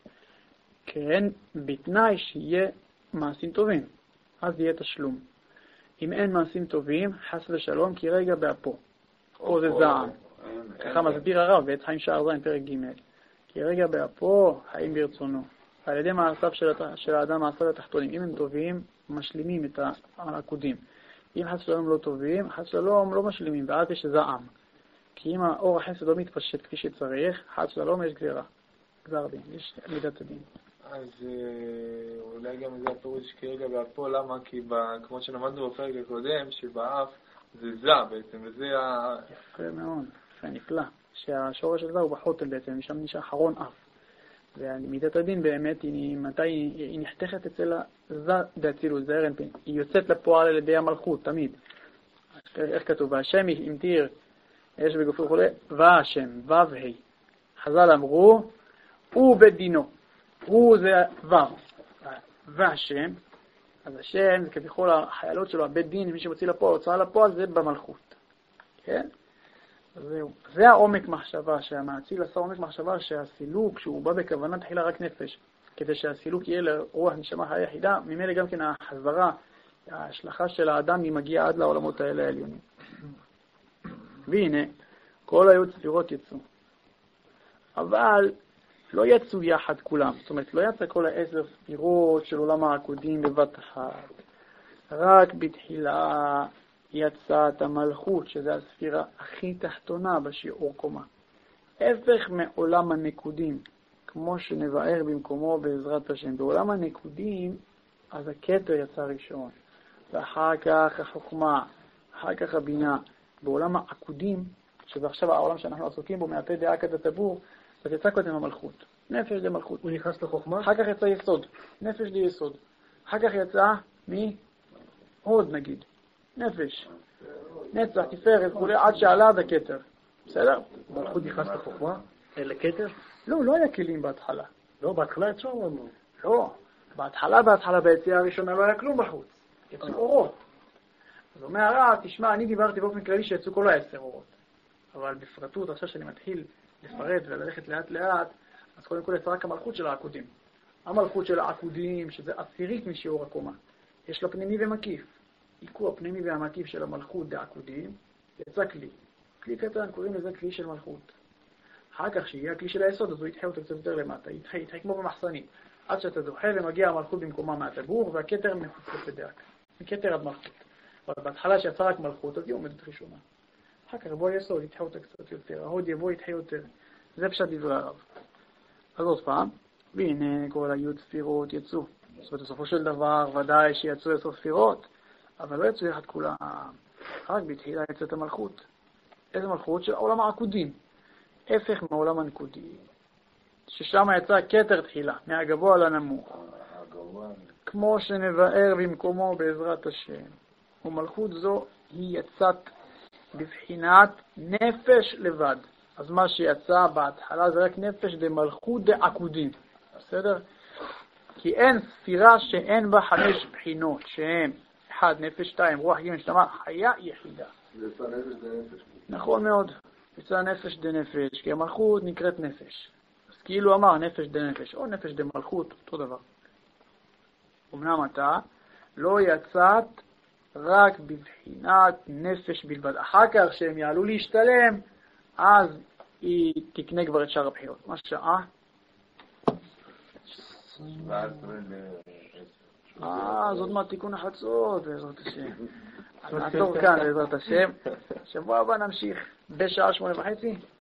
כן, בתנאי שיהיה מעשים טובים, אז יהיה תשלום. אם אין מעשים טובים, חס ושלום, כי רגע באפו. או זה זעם. ככה מסביר הרב בעת חיים שער זין פרק ג'. כי רגע באפו, חיים ברצונו. על ידי מעשיו של האדם, מעשיו התחתונים. אם הם טובים, משלימים את העקודים. אם חס ושלום לא טובים, חס ושלום לא משלימים, ואז יש זעם. כי אם האור החסד לא מתפשט כפי שצריך, חס ושלום יש גזירה. גזר דין, יש מידת הדין. אז אולי גם זה הפירוש כרגע באפו, למה? כי כמו שלמדנו בפרק הקודם, שבאף זה זה בעצם, וזה יפה מאוד, יפה נפלא. שהשורש של זה הוא בחוטל בעצם, משם נשאר אחרון אף. ומידת הדין באמת, מתי היא נחתכת אצל זה דאצילוס, זה ארנפין. היא יוצאת לפועל על ידי המלכות, תמיד. איך כתוב? והשם ימתיר, יש בגופו חולה, והשם, וו ה'. חז"ל אמרו, הוא בדינו. הוא זה וו. והשם, אז השם זה כביכול החיילות שלו, הבית דין, מי שמוציא לפועל, הוצאה לפועל זה במלכות. כן? זהו. זה העומק מחשבה, שהמאציל עשה עומק מחשבה שהסילוק, שהוא בא בכוונה תחילה רק נפש, כדי שהסילוק יהיה לרוח נשמה היחידה, ממילא גם כן החזרה, ההשלכה של האדם היא מגיעה עד לעולמות האלה העליונים. והנה, כל היו ספירות יצאו. אבל לא יצאו יחד כולם, זאת אומרת, לא יצא כל 10 ספירות של עולם העקודים בבת אחת. רק בתחילה יצאת המלכות, שזה הספירה הכי תחתונה בשיעור קומה. הפך מעולם הנקודים, כמו שנבאר במקומו בעזרת השם. בעולם הנקודים, אז הכתר יצא ראשון, ואחר כך החוכמה, אחר כך הבינה. בעולם העקודים, שזה עכשיו העולם שאנחנו עסוקים בו, מהפה דעה כד הטבור, אז יצא קודם המלכות. נפש דה מלכות. הוא נכנס לחוכמה? אחר כך יצא יסוד. נפש דה יסוד. אחר כך יצא הוד נגיד. נפש. נצח, תפארת, כולי, עד שעלה עד הכתר. בסדר? מלכות נכנס לחוכמה? אלה כתר? לא היה כלים בהתחלה. לא, בהתחלה יצאו לנו. לא. בהתחלה ביציאה הראשונה לא היה כלום בחוץ. יצאו אורות. אז אומר הרב, תשמע, אני דיברתי באופן כללי שיצאו כל 10 אורות. אבל בפרטות, עכשיו שאני מתחיל לפרט וללכת לאט לאט, אז קודם כל יצא רק המלכות של העקודים. המלכות של העקודים, שזה 10 משיעור הקומה. יש לה פנימי ומקיף. עיקו הפנימי והמקיף של המלכות דעקודים, יצא כלי. כלי קטן, קוראים לזה כלי של מלכות. אחר כך שיהיה הכלי של היסוד, אז הוא יתחה אותו קצת יותר למטה. יתחה כמו במחסנית. עד שאתה דוחה ומגיע המלכות במקומה מהטבור, והכתר מחוץ לפדק. מכתר עד מלכות. אבל בהתחלה שיצא רק מלכות, אז היא עומדת ראשונה. אחר כך בוא היסוד, יתחה אותה קצת יותר. ההוד יבוא, יתחה יותר. זה פשט דברי הרב. אז עוד פעם, והנה כל היוד ספירות יצאו. זאת אומרת, בסופו של דבר, ודאי שיצאו 10 ספירות, אבל לא יצאו יחד כולם. רק בתחילה יצאת המלכות. איזה מלכות? של עולם העקודים. הפך מעולם הנקודים. ששם יצא כתר תחילה, מהגבוה לנמוך. כמו שנבאר במקומו בעזרת השם. ומלכות זו היא יצאת בבחינת נפש לבד. אז מה שיצא בהתחלה זה רק נפש דמלכות דעקודים. בסדר? כי אין ספירה שאין בה 5 בחינות, שהן 1, נפש 2, רוח ג' שתמה, חיה יחידה. זה יצא נפש דנפש. נכון מאוד. יצא נפש דנפש, כי המלכות נקראת נפש. אז כאילו אמר נפש דנפש, או נפש דמלכות, אותו דבר. אמנם אתה לא יצאת רק בבחינת נפש בלבד. אחר כך שהם יעלו להשתלם, אז היא תקנה כבר את שאר הבחירות. מה שעה? 17 זאת מה תיקון החצות, בעזרת השם. אז נעצור כאן, בעזרת השם. שבוע הבא נמשיך בשעה 8:30.